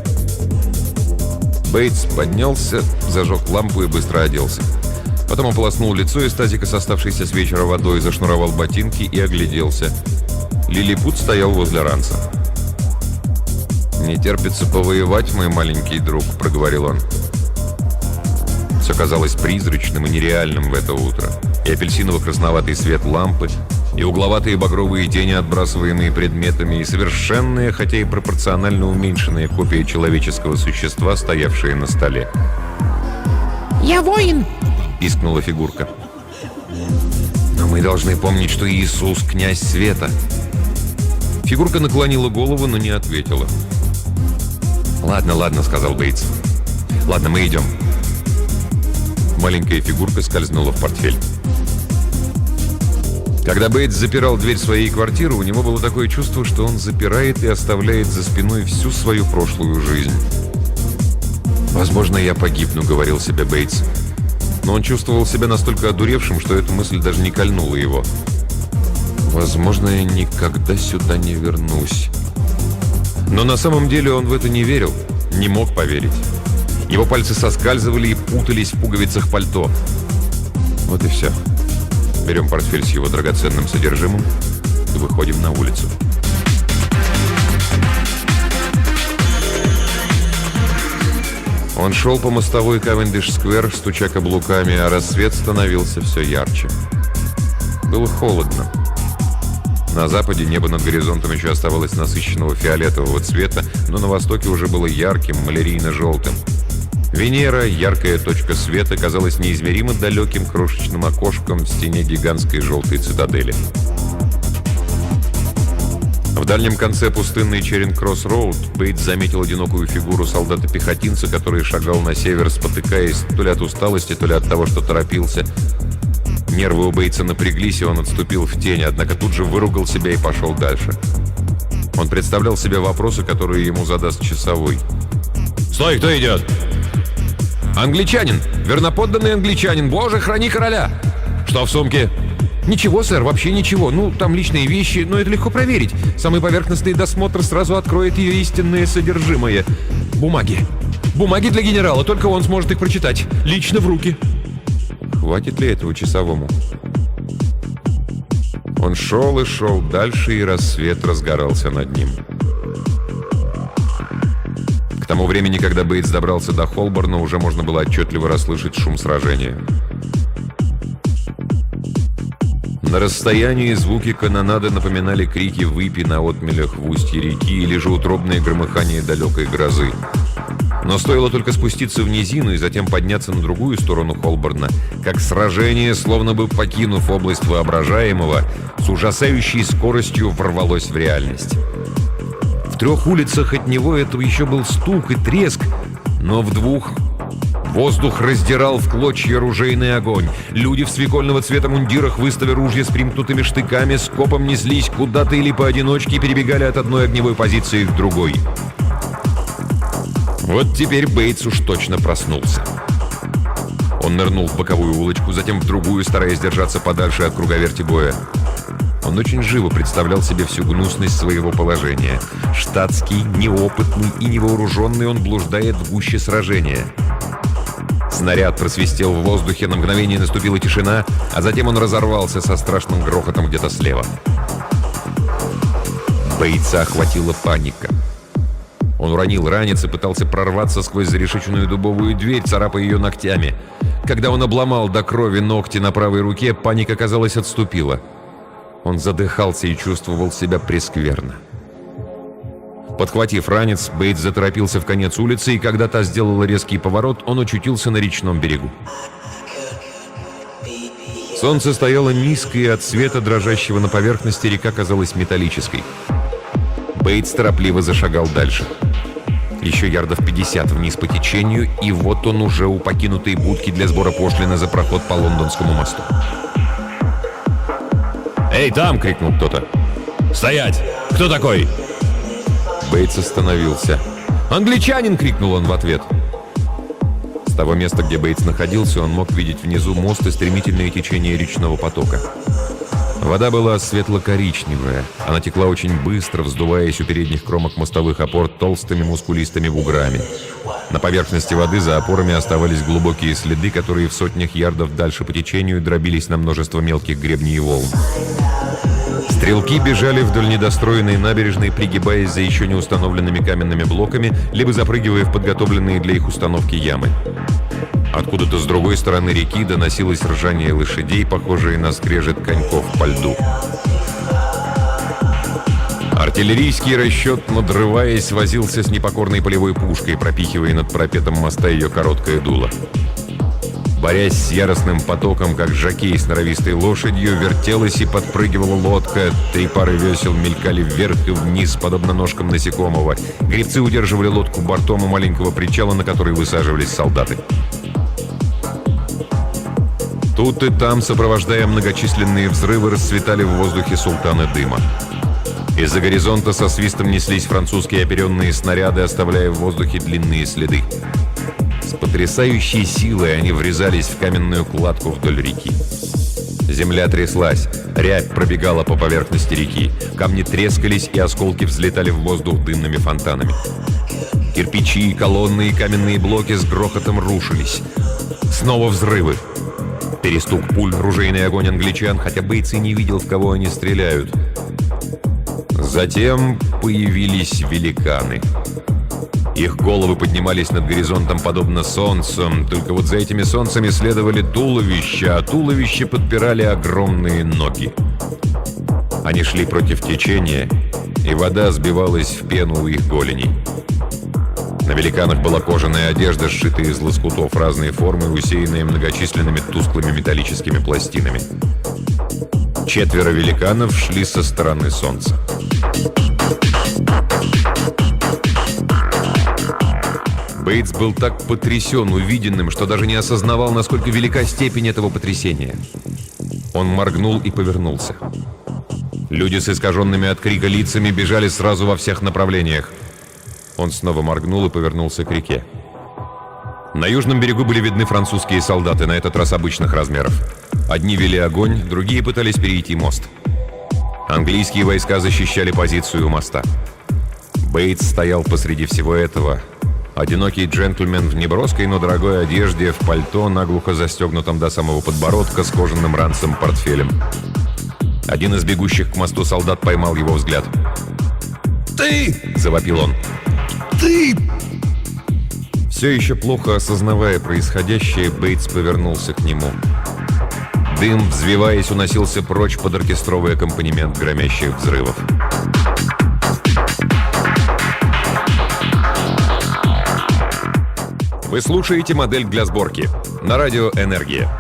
Бейтс поднялся, зажег лампу и быстро оделся. Потом ополоснул лицо из тазика с оставшейся с вечера водой, зашнуровал ботинки и огляделся. Лилипут стоял возле ранца. «Не терпится повоевать, мой маленький друг», — проговорил он. Все казалось призрачным и нереальным в это утро. И апельсиново-красноватый свет лампы, и угловатые багровые тени, отбрасываемые предметами, и совершенная, хотя и пропорционально уменьшенная копия человеческого существа, стоявшая на столе. «Я воин!» — пискнула фигурка. «Но мы должны помнить, что Иисус — князь света». Фигурка наклонила голову, но не ответила. «Ладно, ладно», — сказал Бейтс. «Ладно, мы идем». Маленькая фигурка скользнула в портфель. Когда Бейтс запирал дверь своей квартиры, у него было такое чувство, что он запирает и оставляет за спиной всю свою прошлую жизнь. «Возможно, я погибну», — говорил себе Бейтс. Но он чувствовал себя настолько одуревшим, что эта мысль даже не кольнула его. «Возможно, я никогда сюда не вернусь». Но на самом деле он в это не верил, не мог поверить. Его пальцы соскальзывали и путались в пуговицах пальто. Вот и все. Берем портфель с его драгоценным содержимым и выходим на улицу. Он шел по мостовой Кавендиш-сквер, стуча каблуками, а рассвет становился все ярче. Было холодно. На западе небо над горизонтом еще оставалось насыщенного фиолетового цвета, но на востоке уже было ярким, малярийно-желтым. Венера, яркая точка света, казалась неизмеримо далеким крошечным окошком в стене гигантской желтой цитадели. В дальнем конце пустынной Черинг-Кросс-Роуд Бейтс заметил одинокую фигуру солдата-пехотинца, который шагал на север, спотыкаясь то ли от усталости, то ли от того, что торопился. Нервы у Бейтса напряглись, и он отступил в тень, однако тут же выругал себя и пошел дальше. Он представлял себе вопросы, которые ему задаст часовой. «Стой, кто идет?» «Англичанин! Верноподданный англичанин! Боже, храни короля!» «Что в сумке?» «Ничего, сэр, вообще ничего. Ну, там личные вещи, но это легко проверить. Самый поверхностный досмотр сразу откроет ее истинное содержимое. Бумаги. Бумаги для генерала, только он сможет их прочитать. Лично в руки». Хватит ли этого часовому? Он шел и шел дальше, и рассвет разгорался над ним. К тому времени, когда Бейтс добрался до Холборна, уже можно было отчетливо расслышать шум сражения. На расстоянии звуки канонады напоминали крики выпи на отмелях в устье реки или же утробное громыхание далекой грозы. Но стоило только спуститься в низину и затем подняться на другую сторону Холборна, как сражение, словно бы покинув область воображаемого, с ужасающей скоростью ворвалось в реальность. В 3 улицах от него это еще был стук и треск, но в 2 воздух раздирал в клочья ружейный огонь. Люди в свекольного цвета мундирах, выставя ружья с примкнутыми штыками, скопом неслись куда-то или поодиночке и перебегали от одной огневой позиции к другой. Вот теперь Бейтс уж точно проснулся. Он нырнул в боковую улочку, затем в другую, стараясь держаться подальше от круговерти боя. Он очень живо представлял себе всю гнусность своего положения. Штатский, неопытный и невооруженный, он блуждает в гуще сражения. Снаряд просвистел в воздухе, на мгновение наступила тишина, а затем он разорвался со страшным грохотом где-то слева. Бейтса охватила паника. Он уронил ранец и пытался прорваться сквозь зарешеченную дубовую дверь, царапая ее ногтями. Когда он обломал до крови ногти на правой руке, паника, казалось, отступила. Он задыхался и чувствовал себя прескверно. Подхватив ранец, Бейтс заторопился в конец улицы, и когда та сделала резкий поворот, он очутился на речном берегу. Солнце стояло низко, и от света, дрожащего на поверхности, река казалась металлической. Бейтс торопливо зашагал дальше. Еще ярдов 50 вниз по течению, и вот он уже у покинутой будки для сбора пошлины за проход по Лондонскому мосту. «Эй, там!» — крикнул кто-то. «Стоять! Кто такой?» Бейтс остановился. «Англичанин!» — крикнул он в ответ. С того места, где Бейтс находился, он мог видеть внизу мост и стремительное течение речного потока. Вода была светло-коричневая. Она текла очень быстро, вздуваясь у передних кромок мостовых опор толстыми мускулистыми буграми. На поверхности воды за опорами оставались глубокие следы, которые в сотнях ярдов дальше по течению дробились на множество мелких гребней и волн. Стрелки бежали вдоль недостроенной набережной, пригибаясь за еще не установленными каменными блоками, либо запрыгивая в подготовленные для их установки ямы. Откуда-то с другой стороны реки доносилось ржание лошадей, похожее на скрежет коньков по льду. Артиллерийский расчет, надрываясь, возился с непокорной полевой пушкой, пропихивая над парапетом моста ее короткое дуло. Борясь с яростным потоком, как жокей с норовистой лошадью, вертелась и подпрыгивала лодка. 3 пары весел мелькали вверх и вниз, подобно ножкам насекомого. Гребцы удерживали лодку бортом у маленького причала, на который высаживались солдаты. Тут и там, сопровождая многочисленные взрывы, расцветали в воздухе султаны дыма. Из-за горизонта со свистом неслись французские оперенные снаряды, оставляя в воздухе длинные следы. С потрясающей силой они врезались в каменную кладку вдоль реки. Земля тряслась, рябь пробегала по поверхности реки, камни трескались и осколки взлетали в воздух дымными фонтанами. Кирпичи, колонны и каменные блоки с грохотом рушились. Снова взрывы. Перестук пуль, ружейный огонь англичан, хотя Бейтс и не видел, в кого они стреляют. Затем появились великаны. Их головы поднимались над горизонтом подобно солнцам, только вот за этими солнцами следовали туловища, а туловища подпирали огромные ноги. Они шли против течения, и вода сбивалась в пену у их голеней. На великанах была кожаная одежда, сшитая из лоскутов разной формы, усеянная многочисленными тусклыми металлическими пластинами. 4 великанов шли со стороны солнца. Бейтс был так потрясен увиденным, что даже не осознавал, насколько велика степень этого потрясения. Он моргнул и повернулся. Люди с искаженными от крика лицами бежали сразу во всех направлениях. Он снова моргнул и повернулся к реке. На южном берегу были видны французские солдаты, на этот раз обычных размеров. Одни вели огонь, другие пытались перейти мост. Английские войска защищали позицию у моста. Бейтс стоял посреди всего этого. Одинокий джентльмен в неброской, но дорогой одежде, в пальто, наглухо застегнутом до самого подбородка, с кожаным ранцем-портфелем. Один из бегущих к мосту солдат поймал его взгляд. «Ты!» — завопил он. «Ты!» Все еще плохо осознавая происходящее, Бейтс повернулся к нему. Дым, взвиваясь, уносился прочь под оркестровый аккомпанемент громящих взрывов. Вы слушаете «Модель для сборки» на радио «Энергия».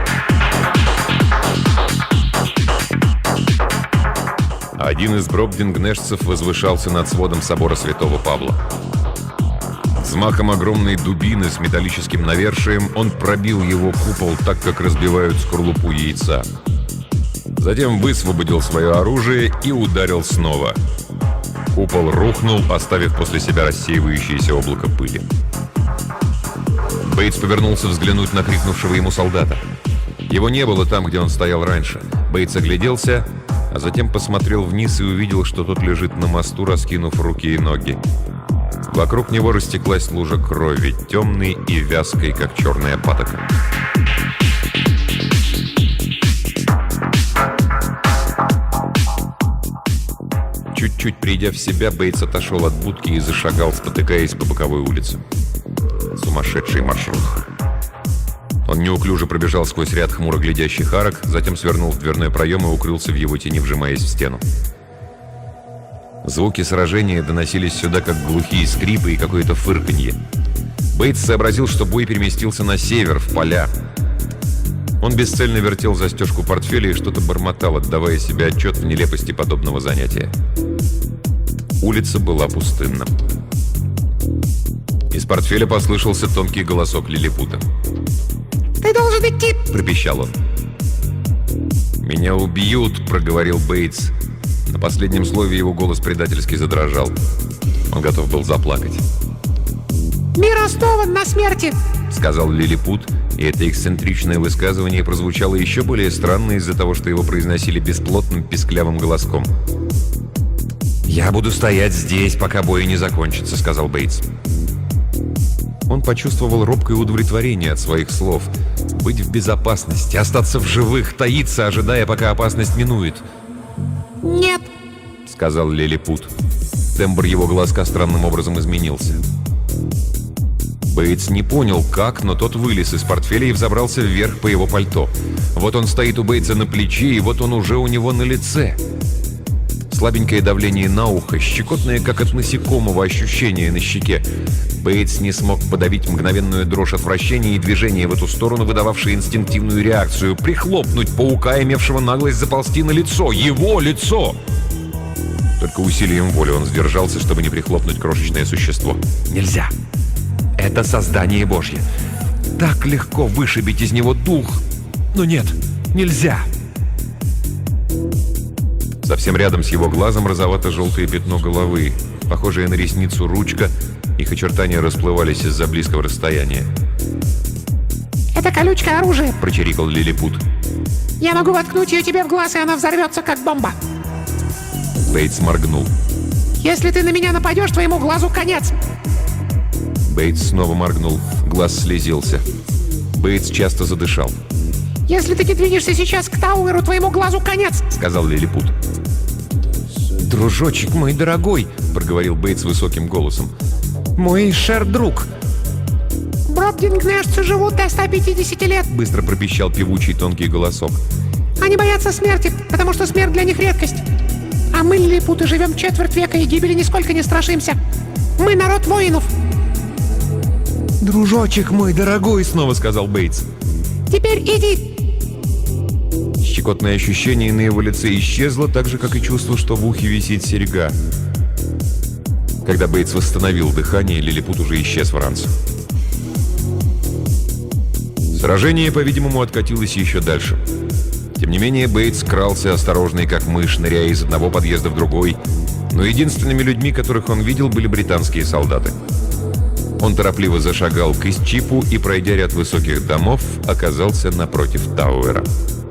Один из бробдингнешцев возвышался над сводом собора Святого Павла. Взмахом огромной дубины с металлическим навершием он пробил его купол так, как разбивают скорлупу яйца. Затем высвободил свое оружие и ударил снова. Купол рухнул, оставив после себя рассеивающееся облако пыли. Бейтс повернулся взглянуть на крикнувшего ему солдата. Его не было там, где он стоял раньше. Бейтс огляделся, а затем посмотрел вниз и увидел, что тот лежит на мосту, раскинув руки и ноги. Вокруг него растеклась лужа крови, темной и вязкой, как черная патока. Чуть-чуть придя в себя, Бейтс отошел от будки и зашагал, спотыкаясь по боковой улице. Сумасшедший маршрут. Он неуклюже пробежал сквозь ряд хмуро глядящих арок, затем свернул в дверной проем и укрылся в его тени, вжимаясь в стену. Звуки сражения доносились сюда, как глухие скрипы и какое-то фырканье. Бейтс сообразил, что бой переместился на север, в поля. Он бесцельно вертел застежку портфеля и что-то бормотал, отдавая себе отчет в нелепости подобного занятия. Улица была пустынна. Из портфеля послышался тонкий голосок лилипута. Ты должен идти! — пропищал он. «Меня убьют!» — проговорил Бейтс. На последнем слове его голос предательски задрожал. Он готов был заплакать. Мир основан на смерти! — сказал лилипут, и это эксцентричное высказывание прозвучало еще более странно из-за того, что его произносили бесплотным писклявым голоском. «Я буду стоять здесь, пока бой не закончится», — сказал Бейтс. Он почувствовал робкое удовлетворение от своих слов. Быть в безопасности, остаться в живых, таиться, ожидая, пока опасность минует. «Нет», — сказал лилипут. Тембр его глазка странным образом изменился. Бейтс не понял, как, но тот вылез из портфеля и взобрался вверх по его пальто. Вот он стоит у Бейтса на плече, и вот он уже у него на лице. Слабенькое давление на ухо, щекотное, как от насекомого, ощущение на щеке. Бейтс не смог подавить мгновенную дрожь отвращения и движение в эту сторону, выдававшее инстинктивную реакцию. Прихлопнуть паука, имевшего наглость заползти на лицо. Его лицо! Только усилием воли он сдержался, чтобы не прихлопнуть крошечное существо. Нельзя! Это создание Божье. Так легко вышибить из него дух. Но нет, нельзя! Совсем рядом с его глазом розовато-желтое пятно головы, похожее на ресницу ручка, их очертания расплывались из-за близкого расстояния. «Это колючка оружия», — прочирикал лилипут. «Я могу воткнуть ее тебе в глаз, и она взорвется, как бомба». Бейтс моргнул. «Если ты на меня нападешь, твоему глазу конец». Бейтс снова моргнул. Глаз слезился. Бейтс часто задышал. «Если ты не двинешься сейчас к Тауэру, твоему глазу конец», — сказал лилипут. «Дружочек мой дорогой», — проговорил Бейтс высоким голосом. «Мой шер-друг». «Броддингнешцы живут до 150 лет», — быстро пропищал певучий тонкий голосок. «Они боятся смерти, потому что смерть для них редкость. А мы, лилипуты, живем четверть века и гибели нисколько не страшимся. Мы народ воинов». «Дружочек мой дорогой», — снова сказал Бейтс. «Теперь иди». Щекотное ощущение на его лице исчезло, так же, как и чувство, что в ухе висит серьга. Когда Бейтс восстановил дыхание, лилипут уже исчез в ранце. Сражение, по-видимому, откатилось еще дальше. Тем не менее, Бейтс крался осторожный, как мышь, ныряя из одного подъезда в другой, но единственными людьми, которых он видел, были британские солдаты. Он торопливо зашагал к Исчипу и, пройдя ряд высоких домов, оказался напротив Тауэра.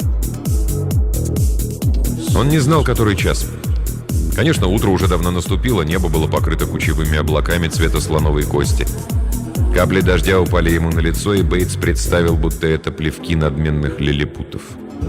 Он не знал, который час. Конечно, утро уже давно наступило, небо было покрыто кучевыми облаками цвета слоновой кости. Капли дождя упали ему на лицо, и Бейтс представил, будто это плевки надменных лилипутов.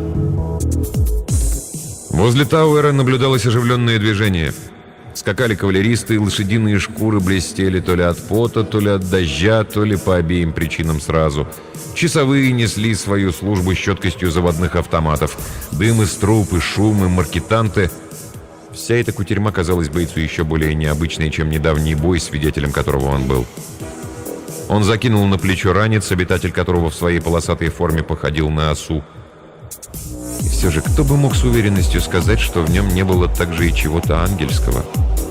Возле Тауэра наблюдалось оживленное движение. Скакали кавалеристы, и лошадиные шкуры блестели то ли от пота, то ли от дождя, то ли по обеим причинам сразу. Часовые несли свою службу с четкостью заводных автоматов. Дым из труб и шум, и маркетанты. Вся эта кутерьма казалась Бейтсу еще более необычной, чем недавний бой, свидетелем которого он был. Он закинул на плечо ранец, обитатель которого в своей полосатой форме походил на осу. И все же, кто бы мог с уверенностью сказать, что в нем не было также и чего-то ангельского?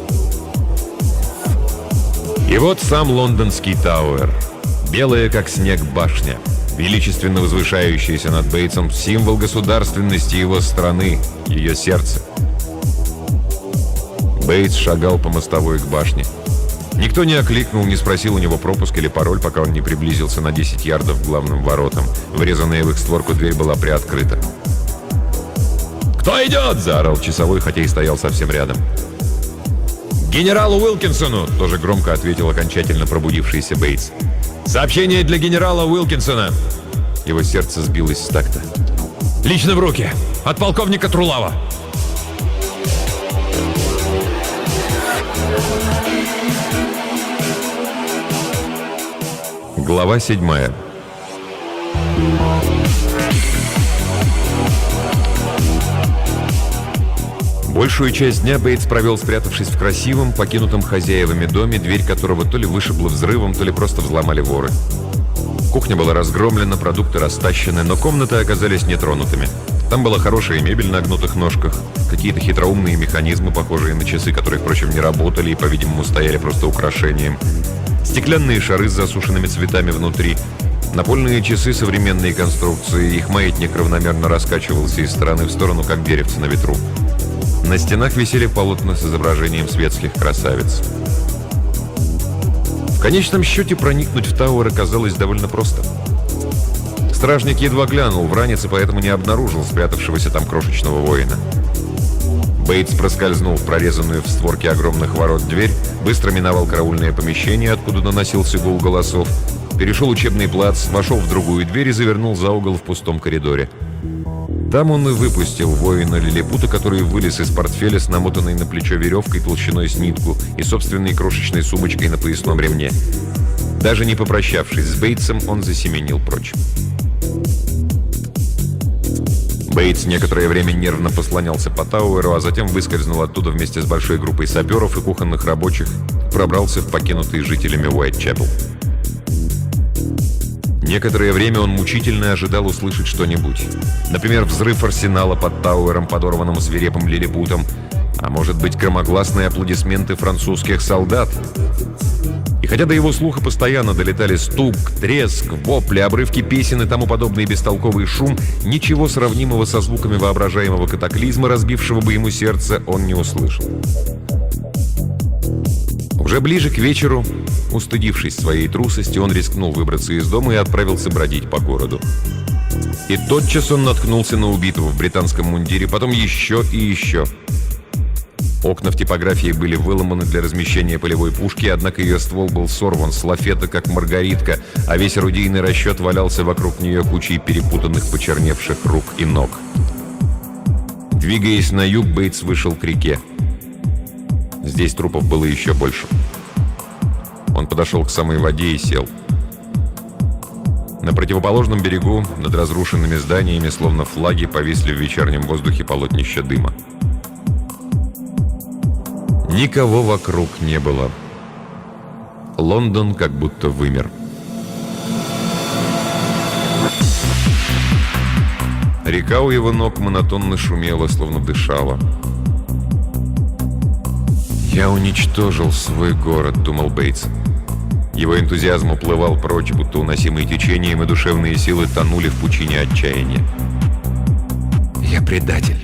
И вот сам лондонский Тауэр. Белая, как снег, башня. Величественно возвышающаяся над Бейтсом, символ государственности его страны, ее сердца. Бейтс шагал по мостовой к башне. Никто не окликнул, не спросил у него пропуск или пароль, пока он не приблизился на 10 ярдов к главным воротам. Врезанная в их створку дверь была приоткрыта. «Кто идет?» — заорал часовой, хотя и стоял совсем рядом. «Генералу Уилкинсону!» — тоже громко ответил окончательно пробудившийся Бейтс. «Сообщение для генерала Уилкинсона!» Его сердце сбилось с такта. «Лично в руки! От полковника Трулава!» Глава 7. Большую часть дня Бейтс провел, спрятавшись в красивом, покинутом хозяевами доме, дверь которого то ли вышибла взрывом, то ли просто взломали воры. Кухня была разгромлена, продукты растащены, но комнаты оказались нетронутыми. Там была хорошая мебель на гнутых ножках, какие-то хитроумные механизмы, похожие на часы, которые, впрочем, не работали и, по-видимому, стояли просто украшением. Стеклянные шары с засушенными цветами внутри. Напольные часы современной конструкции. Их маятник равномерно раскачивался из стороны в сторону, как деревце на ветру. На стенах висели полотна с изображением светских красавиц. В конечном счете проникнуть в Тауэр оказалось довольно просто. Стражник едва глянул в ранец и поэтому не обнаружил спрятавшегося там крошечного воина. Бейтс проскользнул в прорезанную в створке огромных ворот дверь, быстро миновал караульное помещение, откуда доносился гул голосов, перешел учебный плац, вошел в другую дверь и завернул за угол в пустом коридоре. Там он и выпустил воина-лилипута, который вылез из портфеля с намотанной на плечо веревкой толщиной с нитку и собственной крошечной сумочкой на поясном ремне. Даже не попрощавшись с Бейтсом, он засеменил прочь. Бейтс некоторое время нервно послонялся по Тауэру, а затем выскользнул оттуда вместе с большой группой саперов и кухонных рабочих, пробрался в покинутый жителями Уайтчепел. Некоторое время он мучительно ожидал услышать что-нибудь. Например, взрыв арсенала под Тауэром, подорванным свирепым лилипутом, а может быть, громогласные аплодисменты французских солдат. И хотя до его слуха постоянно долетали стук, треск, вопли, обрывки песен и тому подобный бестолковый шум, ничего сравнимого со звуками воображаемого катаклизма, разбившего бы ему сердце, он не услышал. Уже ближе к вечеру, устыдившись своей трусости, он рискнул выбраться из дома и отправился бродить по городу. И тотчас он наткнулся на убитого в британском мундире, потом еще и еще. Окна в типографии были выломаны для размещения полевой пушки, однако ее ствол был сорван с лафета, как маргаритка, а весь орудийный расчет валялся вокруг нее кучей перепутанных, почерневших рук и ног. Двигаясь на юг, Бейтс вышел к реке. Здесь трупов было еще больше. Он подошел к самой воде и сел. На противоположном берегу, над разрушенными зданиями, словно флаги, повисли в вечернем воздухе полотнища дыма. Никого вокруг не было. Лондон как будто вымер. Река у его ног монотонно шумела, словно дышала. «Я уничтожил свой город», — думал Бейтс. Его энтузиазм уплывал прочь, будто уносимый течением, и душевные силы тонули в пучине отчаяния. «Я предатель».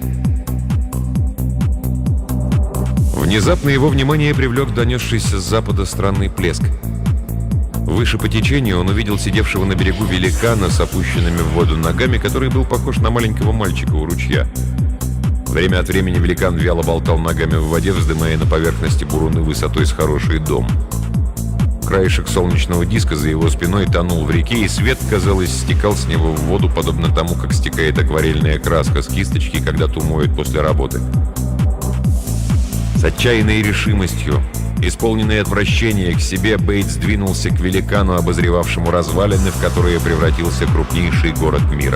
Внезапно его внимание привлек донесшийся с запада странный плеск. Выше по течению он увидел сидевшего на берегу великана с опущенными в воду ногами, который был похож на маленького мальчика у ручья. Время от времени великан вяло болтал ногами в воде, вздымая на поверхности буруны высотой с хороший дом. Краешек солнечного диска за его спиной тонул в реке, и свет, казалось, стекал с него в воду, подобно тому, как стекает акварельная краска с кисточки, когда ту моют после работы. С отчаянной решимостью, исполненный отвращения к себе, Бейтс двинулся к великану, обозревавшему развалины, в которые превратился крупнейший город мира.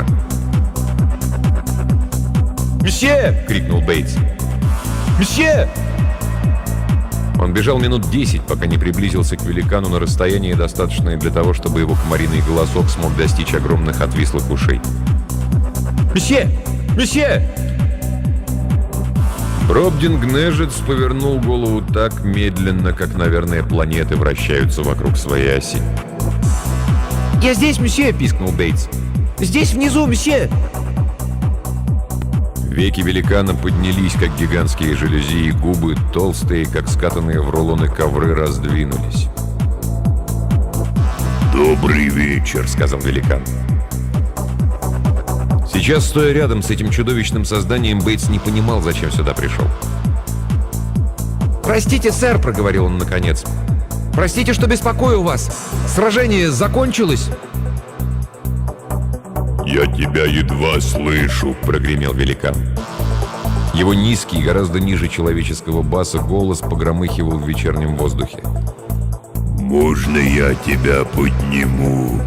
«Мсье!» — крикнул Бейтс. «Мсье!» Он бежал минут 10, пока не приблизился к великану на расстоянии, достаточное для того, чтобы его комариный голосок смог достичь огромных отвислых ушей. «Мсье! Мсье!» Бробдинг-Нежец повернул голову так медленно, как, наверное, планеты вращаются вокруг своей оси. «Я здесь, мсье!» — пискнул Бейтс. «Здесь внизу, мсье!» Веки великана поднялись, как гигантские жалюзи, и губы, толстые, как скатанные в рулоны ковры, раздвинулись. «Добрый вечер», — сказал великан. Сейчас, стоя рядом с этим чудовищным созданием, Бейтс не понимал, зачем сюда пришел. «Простите, сэр», — проговорил он наконец. «Простите, что беспокою вас. Сражение закончилось?» «Я тебя едва слышу», — прогремел великан. Его низкий, гораздо ниже человеческого баса голос погромыхивал в вечернем воздухе. «Можно я тебя подниму?»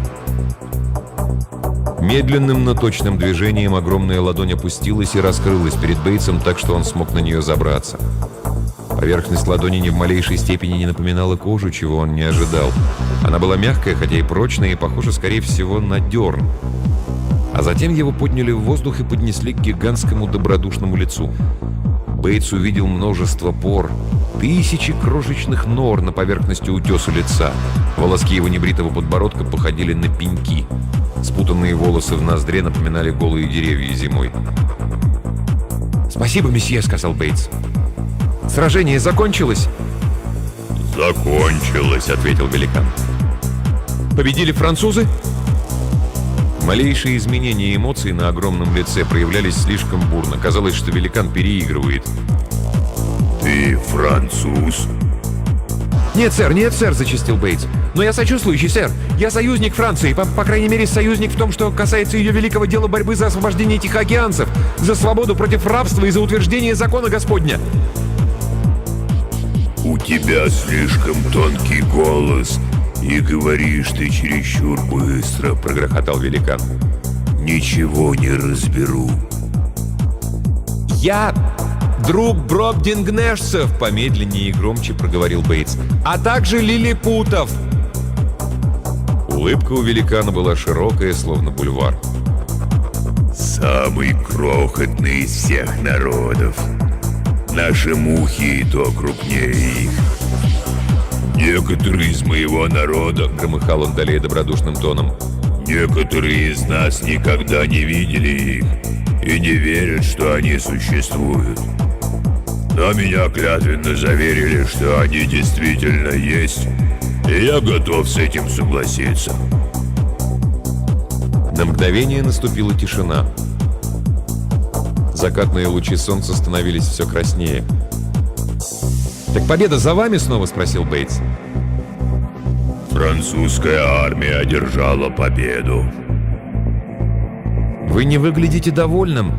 Медленным, но точным движением огромная ладонь опустилась и раскрылась перед Бейтсом так, что он смог на нее забраться. Поверхность ладони ни в малейшей степени не напоминала кожу, чего он не ожидал. Она была мягкая, хотя и прочная, и похожа, скорее всего, на дерн. А затем его подняли в воздух и поднесли к гигантскому добродушному лицу. Бейтс увидел множество пор, тысячи крошечных нор на поверхности утеса лица. Волоски его небритого подбородка походили на пеньки. Спутанные волосы в ноздре напоминали голые деревья зимой. «Спасибо, месье», — сказал Бейтс. «Сражение закончилось?» «Закончилось», — ответил великан. «Победили французы?» Малейшие изменения эмоций на огромном лице проявлялись слишком бурно. Казалось, что великан переигрывает. «Ты француз?» Нет, сэр», — зачастил Бейтс. «Но я сочувствующий, сэр. Я союзник Франции, по крайней мере, союзник в том, что касается ее великого дела борьбы за освобождение тихоокеанцев, за свободу против рабства и за утверждение закона Господня». «У тебя слишком тонкий голос, и говоришь ты чересчур быстро», — прогрохотал великан. «Ничего не разберу». «Я друг бробдингнешцев», — помедленнее и громче проговорил Бейтс, «а также лилипутов». Улыбка у великана была широкая, словно бульвар. «Самый крохотный из всех народов. Наши мухи и то крупнее их. Некоторые из моего народа», — громыхал он далее добродушным тоном, «некоторые из нас никогда не видели их и не верят, что они существуют. Но меня клятвенно заверили, что они действительно есть, и я готов с этим согласиться». На мгновение наступила тишина. Закатные лучи солнца становились все краснее. «Так победа за вами снова?» — спросил Бейтс. «Французская армия одержала победу». «Вы не выглядите довольным».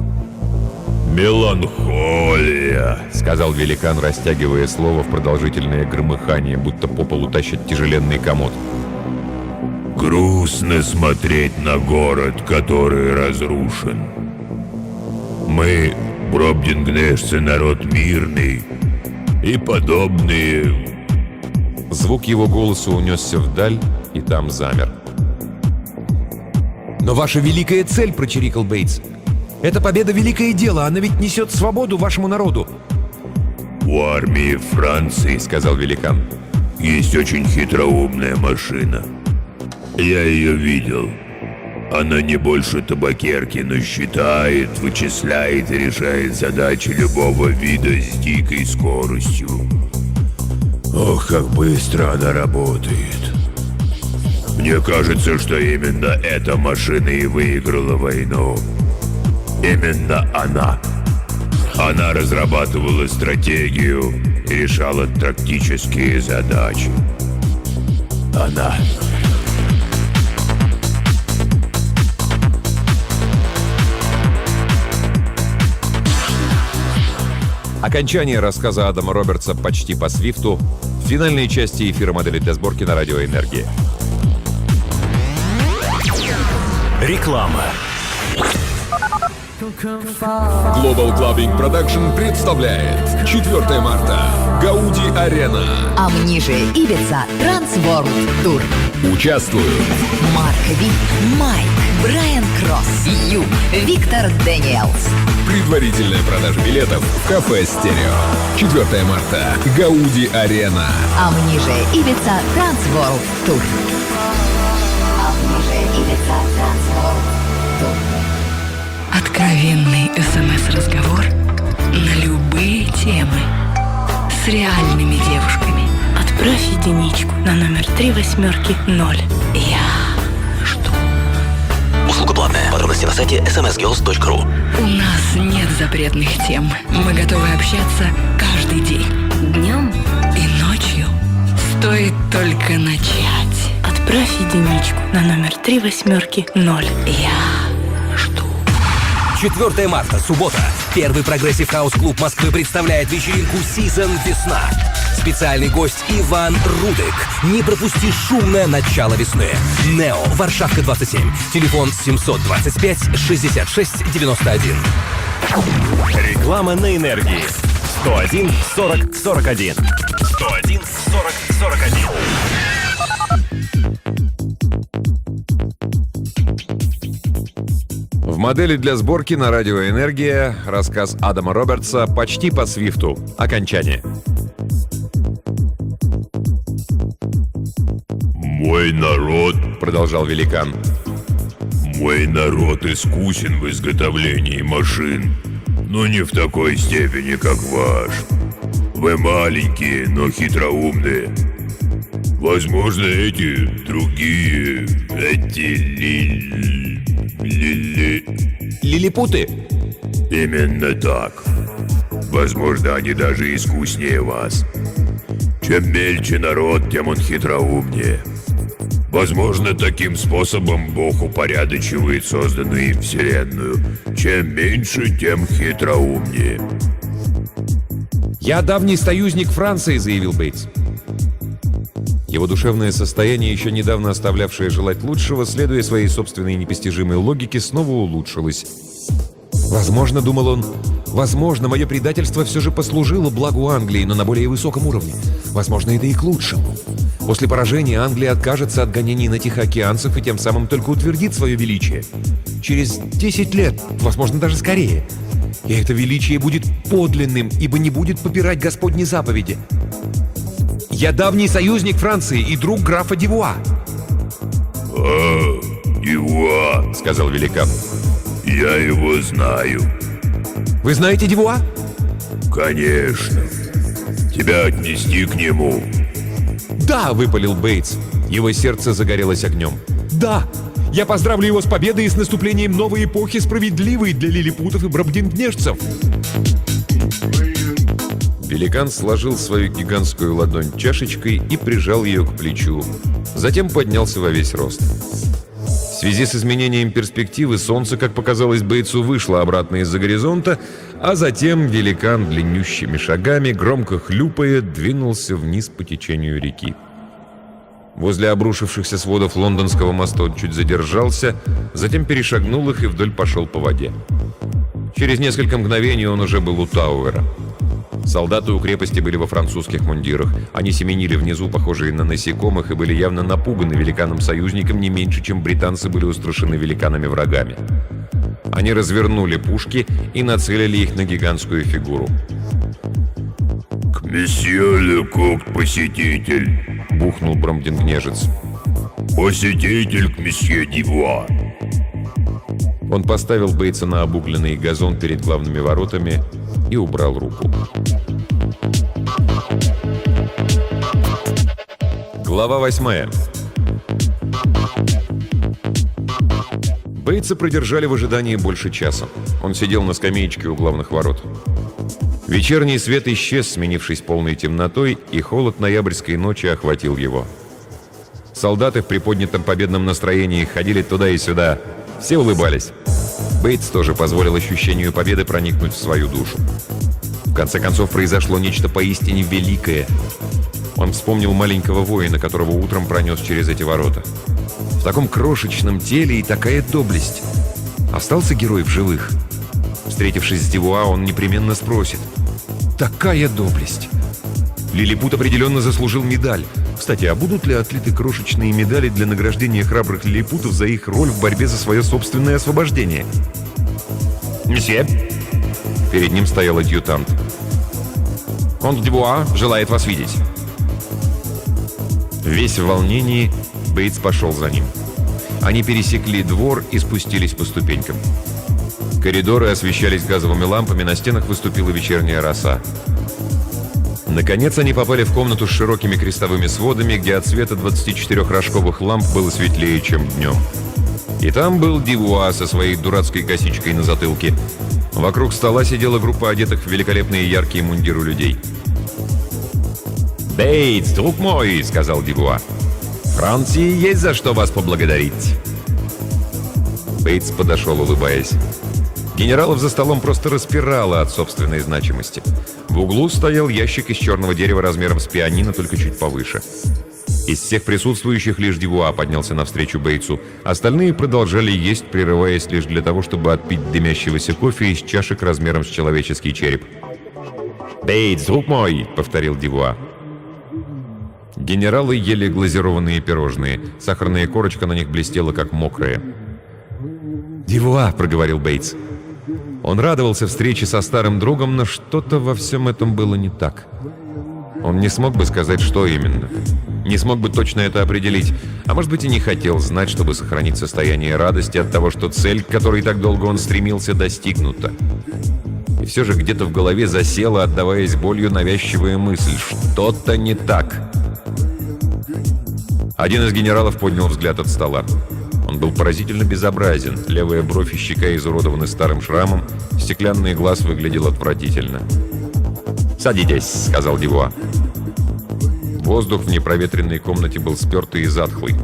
«Меланхолия», — сказал великан, растягивая слово в продолжительное громыхание, будто по полу тащит тяжеленный комод. «Грустно смотреть на город, который разрушен. Мы, бробдингнешцы, народ мирный, и подобные...» Звук его голоса унесся вдаль, и там замер. «Но ваша великая цель», — прочирикал Бейтс. «Это победа — великое дело, она ведь несет свободу вашему народу». «У армии Франции, — сказал великан, — есть очень хитроумная машина. Я ее видел. Она не больше табакерки, но считает, вычисляет и решает задачи любого вида с дикой скоростью. Ох, как быстро она работает. Мне кажется, что именно эта машина и выиграла войну. Именно она. Она разрабатывала стратегию и решала тактические задачи. Она... Окончание рассказа Адама Робертса «Почти по свифту» в финальной части эфира модели для сборки на радио «Энергия». Реклама. Global Clubbing Production представляет 4 марта. Гауди Арена. Амниже Ибица Трансворлд Тур. Участвуют Марк Ви, Майк, Брайан Кросс, Ю, Виктор Дэниелс. Предварительная продажа билетов в кафе «Стерео». 4 марта. Гауди Арена. Амниже Ибица Трансворлд Тур. Амниже Ибица Трансворлд Тур. Откровенный СМС-разговор на любые темы с реальными девушками. Отправь единичку на номер 380. Я жду. Услуга платная. Подробности на сайте smsgirls.ru. У нас нет запретных тем. Мы готовы общаться каждый день. Днем и ночью. Стоит только начать. Отправь единичку на номер 380. Я жду. 4 марта, суббота. Первый прогрессив хаус-клуб Москвы представляет вечеринку «Season Весна». Специальный гость Иван Рудык. Не пропусти шумное начало весны. Нео, Варшавка 27. Телефон 725 66 91. Реклама на энергии. 101 40 41. 101 40 41. В модели для сборки на радио «Энергия» рассказ Адама Робертса почти по свифту. Окончание. «Мой народ, — продолжал великан, — мой народ искусен в изготовлении машин, но не в такой степени, как ваш. Вы маленькие, но хитроумные. Возможно, эти другие, Лилипуты? Именно так. Возможно, они даже искуснее вас. Чем мельче народ, тем он хитроумнее. Возможно, таким способом Бог упорядочивает созданную им вселенную. Чем меньше, тем хитроумнее. «Я давний союзник Франции», — заявил Бейтс. Его душевное состояние, еще недавно оставлявшее желать лучшего, следуя своей собственной непостижимой логике, снова улучшилось. «Возможно, — думал он, — возможно, мое предательство все же послужило благу Англии, но на более высоком уровне. Возможно, это и к лучшему. После поражения Англия откажется от гонений на тихоокеанцев и тем самым только утвердит свое величие. Через 10 лет, возможно, даже скорее. И это величие будет подлинным, ибо не будет попирать Господни заповеди. Я давний союзник Франции и друг графа Дивуа». Дивуа, — сказал великан. Я его знаю. Вы знаете Дивуа? Конечно. Тебя отнести к нему? «Да!» — выпалил Бейтс. Его сердце загорелось огнем. «Да! Я поздравлю его с победой и с наступлением новой эпохи, справедливой для лилипутов и бродингнежцев!» Великан сложил свою гигантскую ладонь чашечкой и прижал ее к плечу. Затем поднялся во весь рост. В связи с изменением перспективы солнце, как показалось Бейтсу, вышло обратно из-за горизонта, а затем великан длиннющими шагами, громко хлюпая, двинулся вниз по течению реки. Возле обрушившихся сводов лондонского моста он чуть задержался, затем перешагнул их и вдоль пошел по воде. Через несколько мгновений он уже был у Тауэра. Солдаты у крепости были во французских мундирах. Они семенили внизу, похожие на насекомых, и были явно напуганы великаном-союзником не меньше, чем британцы были устрашены великанами-врагами. Они развернули пушки и нацелили их на гигантскую фигуру. «К месье Лекок, посетитель!» — бухнул бродингнежец. «Посетитель к месье Дивуа!» Он поставил Бейтса на обугленный газон перед главными воротами и убрал руку. Глава 8. Бейтса продержали в ожидании больше часа. Он сидел на скамеечке у главных ворот. Вечерний свет исчез, сменившись полной темнотой, и холод ноябрьской ночи охватил его. Солдаты в приподнятом победном настроении ходили туда и сюда. Все улыбались. Бейтс тоже позволил ощущению победы проникнуть в свою душу. В конце концов, произошло нечто поистине великое. Он вспомнил маленького воина, которого утром пронес через эти ворота. В таком крошечном теле и такая доблесть. Остался герой в живых? Встретившись с Дивуа, он непременно спросит: «Такая доблесть!» Лилипут определенно заслужил медаль. Кстати, а будут ли отлиты крошечные медали для награждения храбрых лилипутов за их роль в борьбе за свое собственное освобождение? «Месье!» Перед ним стоял адъютант. «Конт Дивуа желает вас видеть». Весь в волнении, Бейтс пошел за ним. Они пересекли двор и спустились по ступенькам. Коридоры освещались газовыми лампами, на стенах выступила вечерняя роса. Наконец они попали в комнату с широкими крестовыми сводами, где от света 24 рожковых ламп было светлее, чем днем. И там был Дивуа со своей дурацкой косичкой на затылке. Вокруг стола сидела группа одетых в великолепные яркие мундиры людей. «Бейтс, друг мой», — сказал Дивуа, — «Франции есть за что вас поблагодарить». Бейтс подошел, улыбаясь. Генералов за столом просто распирало от собственной значимости. В углу стоял ящик из черного дерева размером с пианино, только чуть повыше. Из всех присутствующих лишь Дивуа поднялся навстречу Бейтсу. Остальные продолжали есть, прерываясь лишь для того, чтобы отпить дымящегося кофе из чашек размером с человеческий череп. «Бейтс, друг мой!» — повторил Дивуа. Генералы ели глазированные пирожные. Сахарная корочка на них блестела, как мокрая. «Дивуа!» — проговорил Бейтс. Он радовался встрече со старым другом, но что-то во всем этом было не так. Он не смог бы сказать, что именно. Не смог бы точно это определить. А может быть, и не хотел знать, чтобы сохранить состояние радости от того, что цель, к которой так долго он стремился, достигнута. И все же где-то в голове засела, отдаваясь болью, навязчивая мысль. Что-то не так. Один из генералов поднял взгляд от стола. Он был поразительно безобразен. Левая бровь и щека изуродованы старым шрамом. Стеклянный глаз выглядел отвратительно. «Садитесь», — сказал Дивуа. Воздух в непроветренной комнате был спертый и затхлый.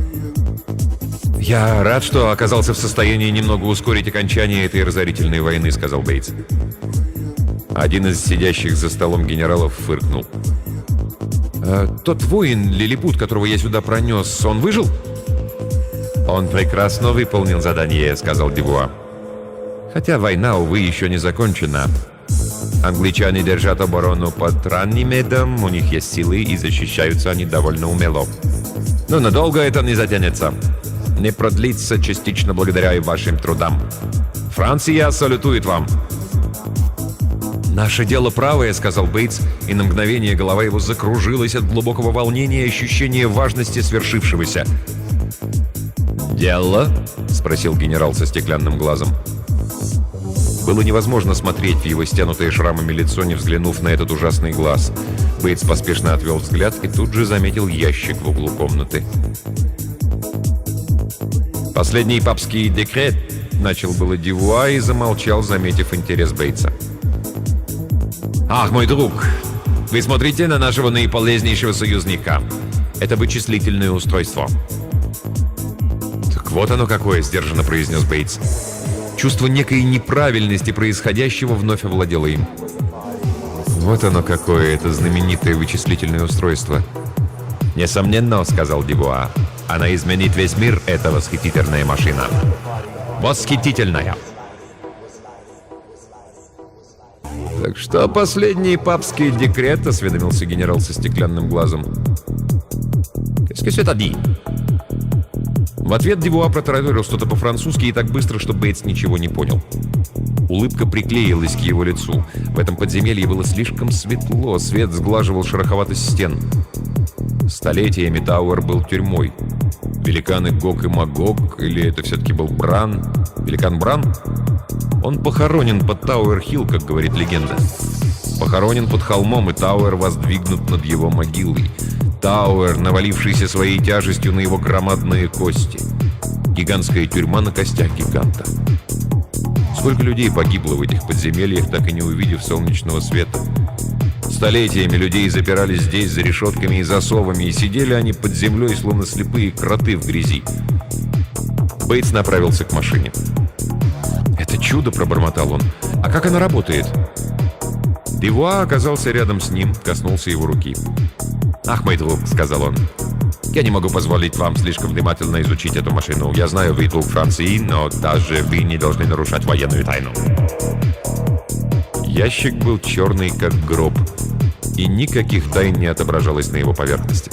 «Я рад, что оказался в состоянии немного ускорить окончание этой разорительной войны», — сказал Бейтс. Один из сидящих за столом генералов фыркнул. «Тот воин, лилипут, которого я сюда пронес, он выжил?» «Он прекрасно выполнил задание», — сказал Дивуа. «Хотя война, увы, еще не закончена. Англичане держат оборону под Раннимедом, у них есть силы, и защищаются они довольно умело. Но надолго это не затянется. Не продлится частично благодаря и вашим трудам. Франция салютует вам». «Наше дело правое», — сказал Бейтс, и на мгновение голова его закружилась от глубокого волнения и ощущения важности свершившегося. «Дело?» — спросил генерал со стеклянным глазом. Было невозможно смотреть в его стянутое шрамами лицо, не взглянув на этот ужасный глаз. Бейтс поспешно отвел взгляд и тут же заметил ящик в углу комнаты. «Последний папский декрет», — начал было Дивуа и замолчал, заметив интерес Бейтса. «Ах, мой друг, вы смотрите на нашего наиполезнейшего союзника. Это вычислительное устройство». «Так вот оно какое», — сдержанно произнес Бейтс. Чувство некой неправильности происходящего вновь овладело им. «Вот оно какое, это знаменитое вычислительное устройство». «Несомненно», — сказал Дивуа, — «она изменит весь мир, эта восхитительная машина». «Восхитительная». «Так что последний папский декрет?» — осведомился генерал со стеклянным глазом. «Qu'est-ce que c'est à dire?» В ответ Дивуа протараторил что-то по-французски и так быстро, что Бейтс ничего не понял. Улыбка приклеилась к его лицу. В этом подземелье было слишком светло, свет сглаживал шероховатость стен. Столетиями Тауэр был тюрьмой. Великаны Гог и Магог, или это все-таки был Бран? Великан Бран? Он похоронен под Тауэр-Хилл, как говорит легенда. Похоронен под холмом, и Тауэр воздвигнут над его могилой. Тауэр, навалившийся своей тяжестью на его громадные кости. Гигантская тюрьма на костях гиганта. Сколько людей погибло в этих подземельях, так и не увидев солнечного света. Столетиями людей запирали здесь за решетками и засовами, и сидели они под землей, словно слепые кроты в грязи. Бейтс направился к машине. «Это чудо», — пробормотал он. «А как она работает?» Дивуа оказался рядом с ним, коснулся его руки. «Ах, мой друг», — сказал он, — «я не могу позволить вам слишком внимательно изучить эту машину. Я знаю, вы друг Франции, но даже вы не должны нарушать военную тайну». Ящик был черный, как гроб, и никаких тайн не отображалось на его поверхности.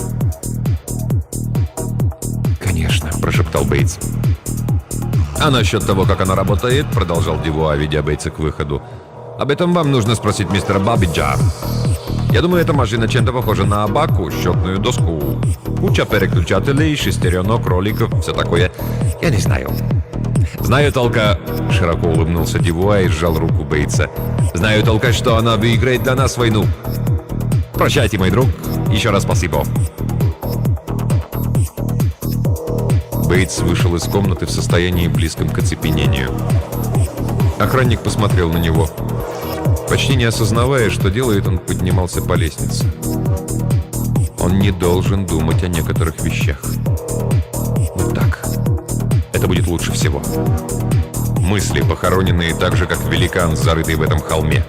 «Конечно», — прошептал Бейтс. «А насчет того, как она работает», — продолжал Дивуа, ведя Бейтса к выходу, — «об этом вам нужно спросить мистера Бабиджа. Я думаю, эта машина чем-то похожа на абаку, счетную доску. Куча переключателей, шестеренок, кроликов, все такое. Я не знаю. Знаю только...» Широко улыбнулся Дивуа и сжал руку Бейтса. «Знаю только, что она выиграет для нас войну. Прощайте, мой друг. Еще раз спасибо». Бейтс вышел из комнаты в состоянии близком к оцепенению. Охранник посмотрел на него. Почти не осознавая, что делает, он поднимался по лестнице. Он не должен думать о некоторых вещах. Вот так. Это будет лучше всего. Мысли, похороненные так же, как великан, зарытый в этом холме.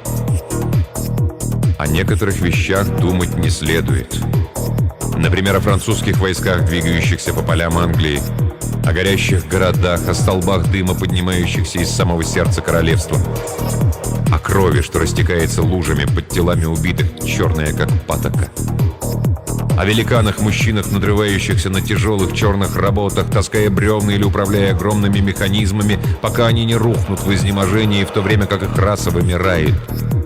О некоторых вещах думать не следует. Например, о французских войсках, двигающихся по полям Англии, о горящих городах, о столбах дыма, поднимающихся из самого сердца королевства, о крови, что растекается лужами под телами убитых, черная как патока. О великанах-мужчинах, надрывающихся на тяжелых черных работах, таская бревна или управляя огромными механизмами, пока они не рухнут в изнеможении, в то время как их раса вымирает.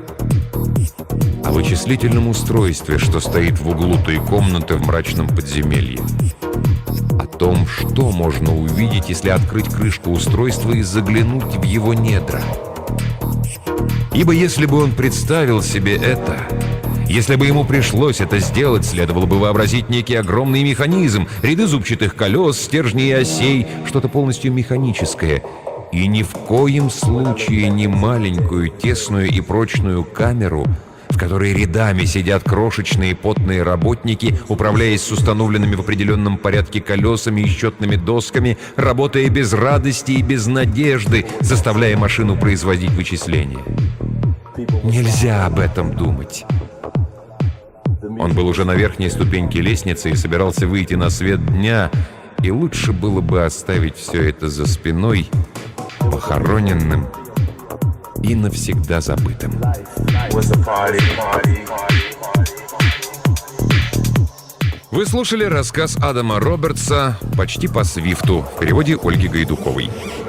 О вычислительном устройстве, что стоит в углу той комнаты в мрачном подземелье. О том, что можно увидеть, если открыть крышку устройства и заглянуть в его недра. Ибо если бы он представил себе это, если бы ему пришлось это сделать, следовало бы вообразить некий огромный механизм, ряды зубчатых колес, стержней и осей, что-то полностью механическое, и ни в коем случае не маленькую, тесную и прочную камеру, в которой рядами сидят крошечные потные работники, управляясь с установленными в определенном порядке колесами и счетными досками, работая без радости и без надежды, заставляя машину производить вычисления. Нельзя об этом думать. Он был уже на верхней ступеньке лестницы и собирался выйти на свет дня, и лучше было бы оставить все это за спиной, похороненным и навсегда забытым. Вы слушали рассказ Адама Робертса «Почти по Свифту» в переводе Ольги Гайдуковой.